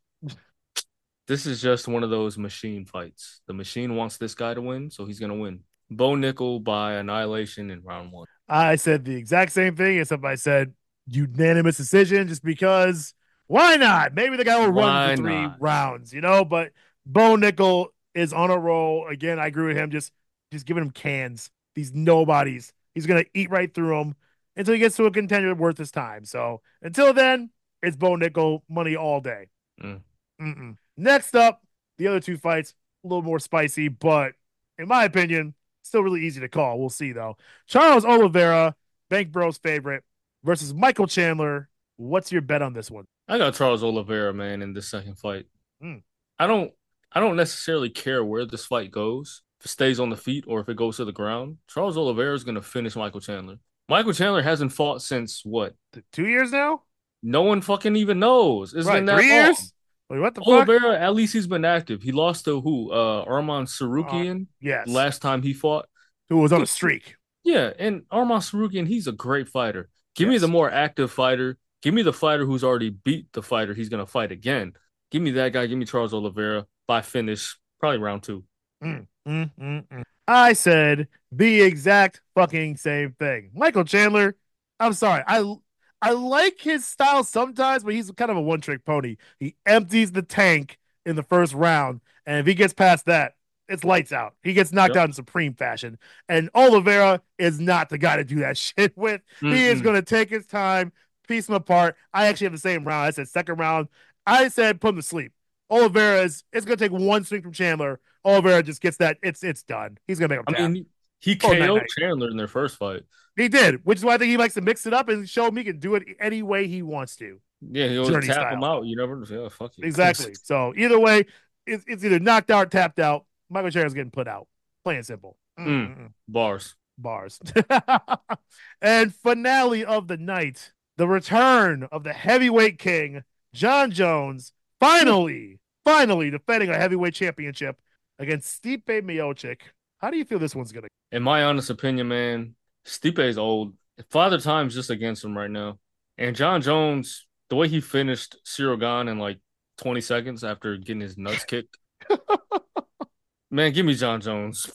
This is just one of those machine fights. The machine wants this guy to win, so he's gonna win. Bo Nickel by annihilation in round one. I said the exact same thing, except I said unanimous decision just because why not? Maybe the guy will Why run for three not? rounds, you know, but Bo Nickel is on a roll. Again, I agree with him. Just just giving him cans. These nobodies. He's gonna eat right through them until he gets to a contender worth his time. So until then, it's Bo Nickel money all day. Mm. Mm-mm. Next up, the other two fights, a little more spicy, but in my opinion, still really easy to call. We'll see though. Charles Oliveira, Bank Bros favorite, versus Michael Chandler. What's your bet on this one? I got Charles Oliveira, man, in this second fight. Mm. I don't I don't necessarily care where this fight goes, if it stays on the feet or if it goes to the ground. Charles Oliveira is gonna finish Michael Chandler. Michael Chandler hasn't fought since what? Two years now? No one fucking even knows. It's Right, been that three long. years? Wait, what the fuck? Oliveira, at least he's been active. He lost to who? Uh Arman Sarukian Yes. last time he fought. Who was on a streak. Yeah, and Arman Sarukian, he's a great fighter. Give me Yes. the more active fighter. Give me the fighter who's already beat the fighter he's gonna fight again. Give me that guy. Give me Charles Oliveira by finish, probably round two. Mm, mm, mm, mm. I said the exact fucking same thing. Michael Chandler, I'm sorry. I I like his style sometimes, but he's kind of a one trick pony. He empties the tank in the first round, and if he gets past that, it's lights out. He gets knocked Yep. out in supreme fashion. And Oliveira is not the guy to do that shit with. He is Mm-mm. going to take his time, piece him apart. I actually have the same round. I said second round. I said put him to sleep. Oliveira is it's going to take one swing from Chandler. Oliveira just gets that. It's it's done. He's going to make him I tap. mean, he Oh, night, K O'd night. Chandler in their first fight. He did, which is why I think he likes to mix it up and show him he can do it any way he wants to. Yeah, he always Journey tap style. him out. You never yeah, fuck you. Exactly. So either way, it's, it's either knocked out or tapped out. Michael Chandler's getting put out. Plain and simple. Mm. Mm-mm. Bars. Bars. And finale of the night, the return of the heavyweight king, John Jones, finally, finally defending a heavyweight championship against Stipe Miocic. How do you feel this one's gonna? In my honest opinion, man, Stipe's old. Father Time's just against him right now. And John Jones, the way he finished Cyril Gane in like twenty seconds after getting his nuts kicked. Man, give me John Jones.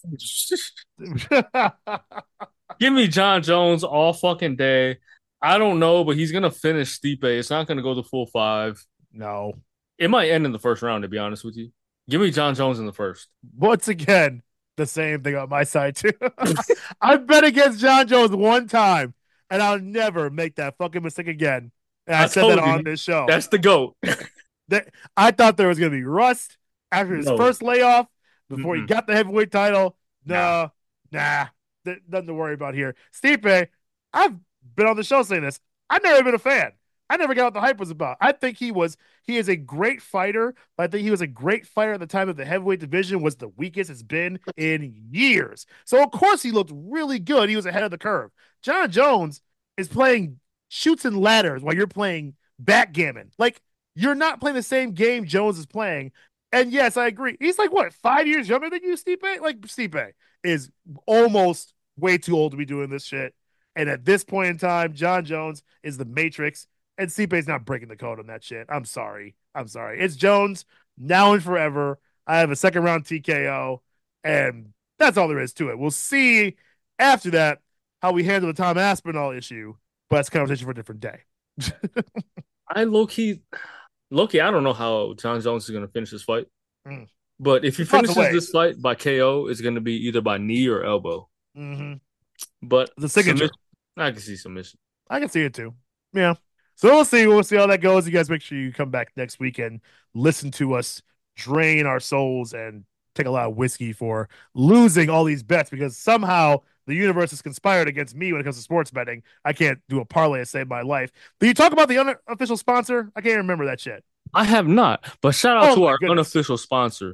Give me John Jones all fucking day. I don't know, but he's gonna finish Stipe. It's not gonna go the full five. No. It might end in the first round, to be honest with you. Give me John Jones in the first. Once again, the same thing on my side too. I've bet against John Jones one time, and I'll never make that fucking mistake again. And I, I said told that you, on this show. That's the GOAT. That I thought there was gonna be rust after his No. first layoff before he Mm-mm. got the heavyweight title. Nah. No, nah, th- nothing to worry about here. Stipe, I've been on the show saying this. I've never been a fan. I never got what the hype was about. I think he was he is a great fighter, but I think he was a great fighter at the time that the heavyweight division was the weakest it's been in years. So of course he looked really good. He was ahead of the curve. John Jones is playing shoots and ladders while you're playing backgammon. Like you're not playing the same game Jones is playing. And yes, I agree. He's like what, five years younger than you, Stipe? Like Stipe is almost way too old to be doing this shit. And at this point in time, John Jones is the Matrix, and Stipe's not breaking the code on that shit. I'm sorry. I'm sorry. It's Jones now and forever. I have a second round T K O, and that's all there is to it. We'll see after that how we handle the Tom Aspinall issue, but that's a conversation for a different day. I low key, low key, I don't know how John Jones is gonna finish this fight. Mm. But if he It's lots of finishes ways. this fight by K O, it's gonna be either by knee or elbow. Mm-hmm. But The signature. submission, I can see submission. I can see it too. Yeah. So we'll see. We'll see how that goes. You guys make sure you come back next week and listen to us drain our souls and take a lot of whiskey for losing all these bets because somehow the universe has conspired against me when it comes to sports betting. I can't do a parlay to save my life. Did you talk about the unofficial sponsor? I can't remember that shit. I have not, but shout out Oh to my our goodness. unofficial sponsor.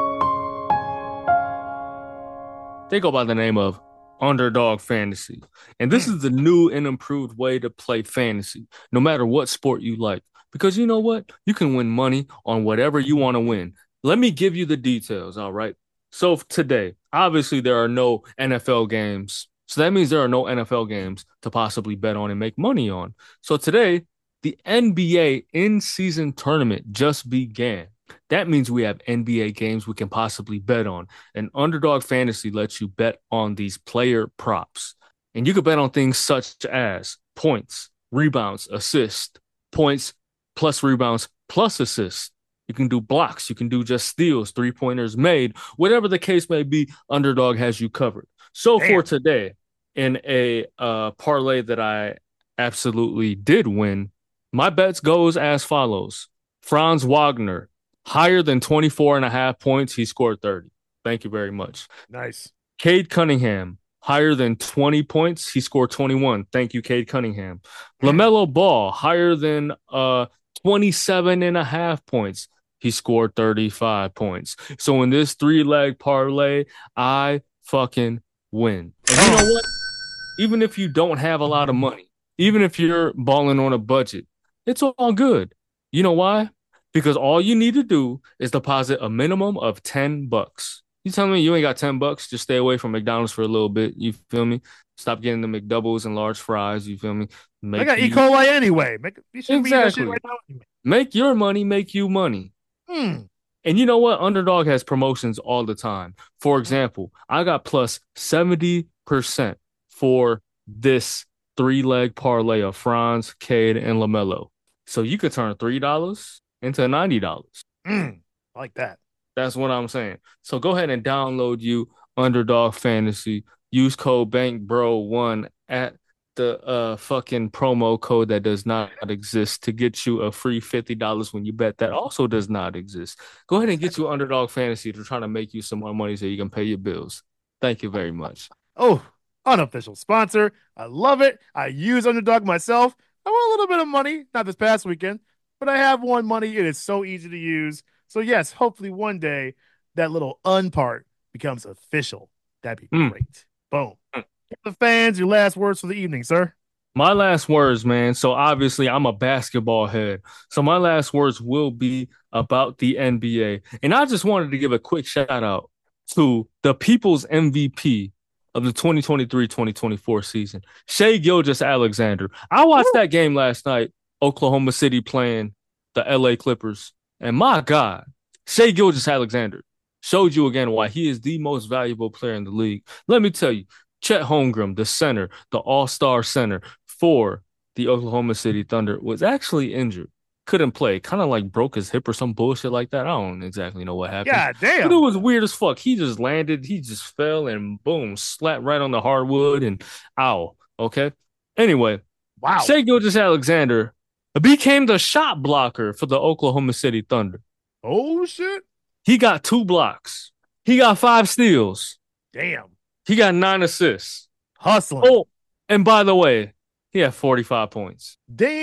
They go by the name of Underdog Fantasy. And this Hmm. is the new and improved way to play fantasy, no matter what sport you like. Because you know what? You can win money on whatever you want to win. Let me give you the details, all right? So today, obviously, there are no N F L games. So that means there are no N F L games to possibly bet on and make money on. So today, the N B A in-season tournament just began. That means we have N B A games we can possibly bet on. And Underdog Fantasy lets you bet on these player props. And you can bet on things such as points, rebounds, assists, points plus rebounds plus assists. You can do blocks. You can do just steals, three pointers made, whatever the case may be. Underdog has you covered. So Damn. for today, in a uh, parlay that I absolutely did win, my bets goes as follows. Franz Wagner, higher than twenty-four and a half points, he scored thirty. Thank you very much. Nice. Cade Cunningham, higher than twenty points, he scored twenty-one. Thank you, Cade Cunningham. LaMelo Ball, higher than uh twenty-seven and a half points, he scored thirty-five points. So in this three-leg parlay, I fucking win. And you know what? Even if you don't have a lot of money, even if you're balling on a budget, it's all good. You know why? Because all you need to do is deposit a minimum of ten bucks. You telling me you ain't got ten bucks? Just stay away from McDonald's for a little bit. You feel me? Stop getting the McDoubles and large fries. You feel me? I got you, E. coli anyway. Make, you should be eating that shit Exactly. right now anyway. make your money make you money. Hmm. And you know what? Underdog has promotions all the time. For example, I got plus seventy percent for this three leg parlay of Franz, Cade, and LaMelo. So you could turn three dollars into ninety dollars. Mm. I like that. That's what I'm saying. So go ahead and download you Underdog Fantasy. Use code BankBro one at the uh fucking promo code that does not exist to get you a free fifty dollars when you bet that also does not exist. Go ahead and get you Underdog Fantasy to try to make you some more money so you can pay your bills. Thank you very much. Oh, unofficial sponsor. I love it. I use Underdog myself. I want a little bit of money, not this past weekend, but I have won money. It is so easy to use. So, yes, hopefully one day that little un part becomes official. That'd be Mm. great. Boom. The fans, your last words for the evening, sir. My last words, man. So obviously, I'm a basketball head. So my last words will be about the N B A. And I just wanted to give a quick shout out to the people's M V P of the twenty twenty-three twenty twenty-four season, Shai Gilgeous-Alexander. I watched Woo. that game last night, Oklahoma City playing the L A Clippers. And my God, Shai Gilgeous-Alexander showed you again why he is the most valuable player in the league. Let me tell you, Chet Holmgren, the center, the all-star center for the Oklahoma City Thunder, was actually injured. Couldn't play. Kind of like broke his hip or some bullshit like that. I don't exactly know what happened. God But it damn. was weird as fuck. He just landed. He just fell and boom, slapped right on the hardwood and ow. Okay. Anyway, Wow. Shai Gilgeous-Alexander became the shot blocker for the Oklahoma City Thunder. Oh, shit. He got two blocks. He got five steals. Damn. He got nine assists. Hustling. Oh, and by the way, he had forty-five points.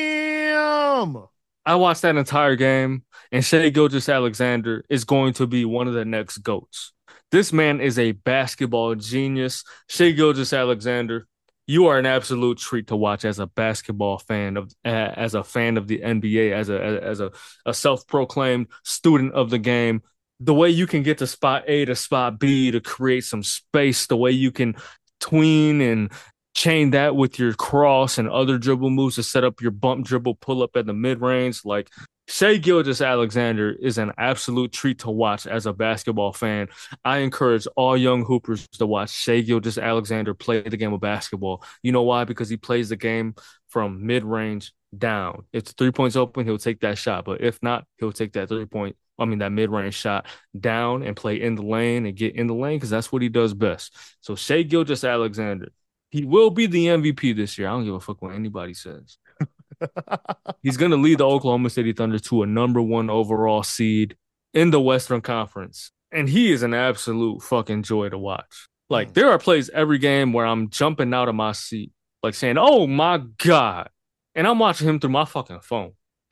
Damn. I watched that entire game, and Shai Gilgeous-Alexander is going to be one of the next GOATs. This man is a basketball genius. Shai Gilgeous-Alexander, you are an absolute treat to watch as a basketball fan of, uh, as a fan of the N B A, as a as a, a self-proclaimed student of the game. The way you can get to spot A to spot B to create some space, the way you can tween and chain that with your cross and other dribble moves to set up your bump dribble pull up at the mid range. Like Shai Gilgeous-Alexander is an absolute treat to watch as a basketball fan. I encourage all young hoopers to watch Shai Gilgeous-Alexander play the game of basketball. You know why? Because he plays the game from mid range down. If the three points open, he'll take that shot. But if not, he'll take that three point, I mean, that mid range shot down and play in the lane and get in the lane because that's what he does best. So Shai Gilgeous-Alexander, he will be the M V P this year. I don't give a fuck what anybody says. He's going to lead the Oklahoma City Thunder to a number one overall seed in the Western Conference. And he is an absolute fucking joy to watch. Like, there are plays every game where I'm jumping out of my seat, like saying, oh my God. And I'm watching him through my fucking phone.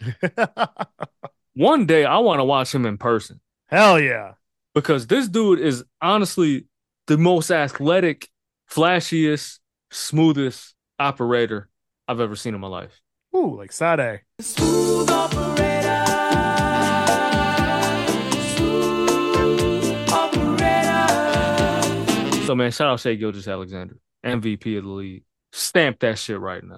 One day, I want to watch him in person. Hell yeah. Because this dude is honestly the most athletic, flashiest, smoothest operator I've ever seen in my life. Ooh, like Sade. Smooth operator. Smooth operator. So, man, shout out Shai Gilgeous-Alexander, M V P of the league. Stamp that shit right now.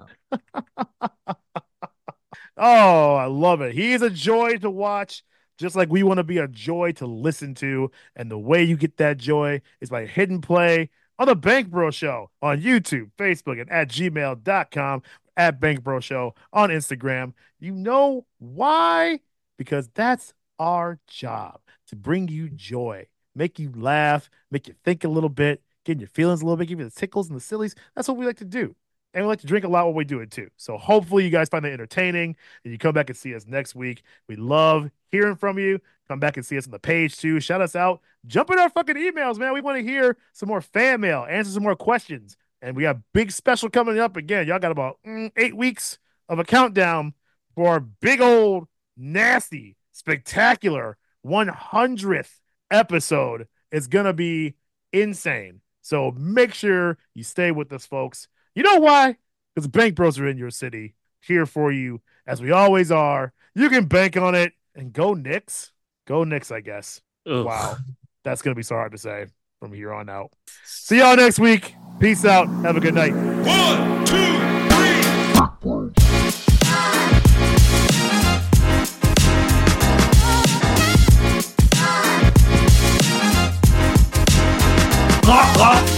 Oh, I love it. He is a joy to watch, just like we want to be a joy to listen to. And the way you get that joy is by Hidden Play on the Bank Bro Show on YouTube, Facebook, and at gmail dot com, at Bank Bro Show on Instagram. You know why? Because that's our job, to bring you joy, make you laugh, make you think a little bit, get in your feelings a little bit, give you the tickles and the sillies. That's what we like to do. And we like to drink a lot while we do it too. So hopefully you guys find that entertaining and you come back and see us next week. We love hearing from you. Come back and see us on the page too. Shout us out. Jump in our fucking emails, man. We want to hear some more fan mail, answer some more questions. And we got big special coming up again. Y'all got about mm, eight weeks of a countdown for our big old nasty, spectacular one hundredth episode. It's going to be insane. So make sure you stay with us, folks. You know why? Because Bank Bros are in your city, here for you, as we always are. You can bank on it. And go Knicks. Go Knicks, I guess. Ugh. Wow. That's going to be so hard to say from here on out. See y'all next week. Peace out. Have a good night. One, two, three. Clock, clock.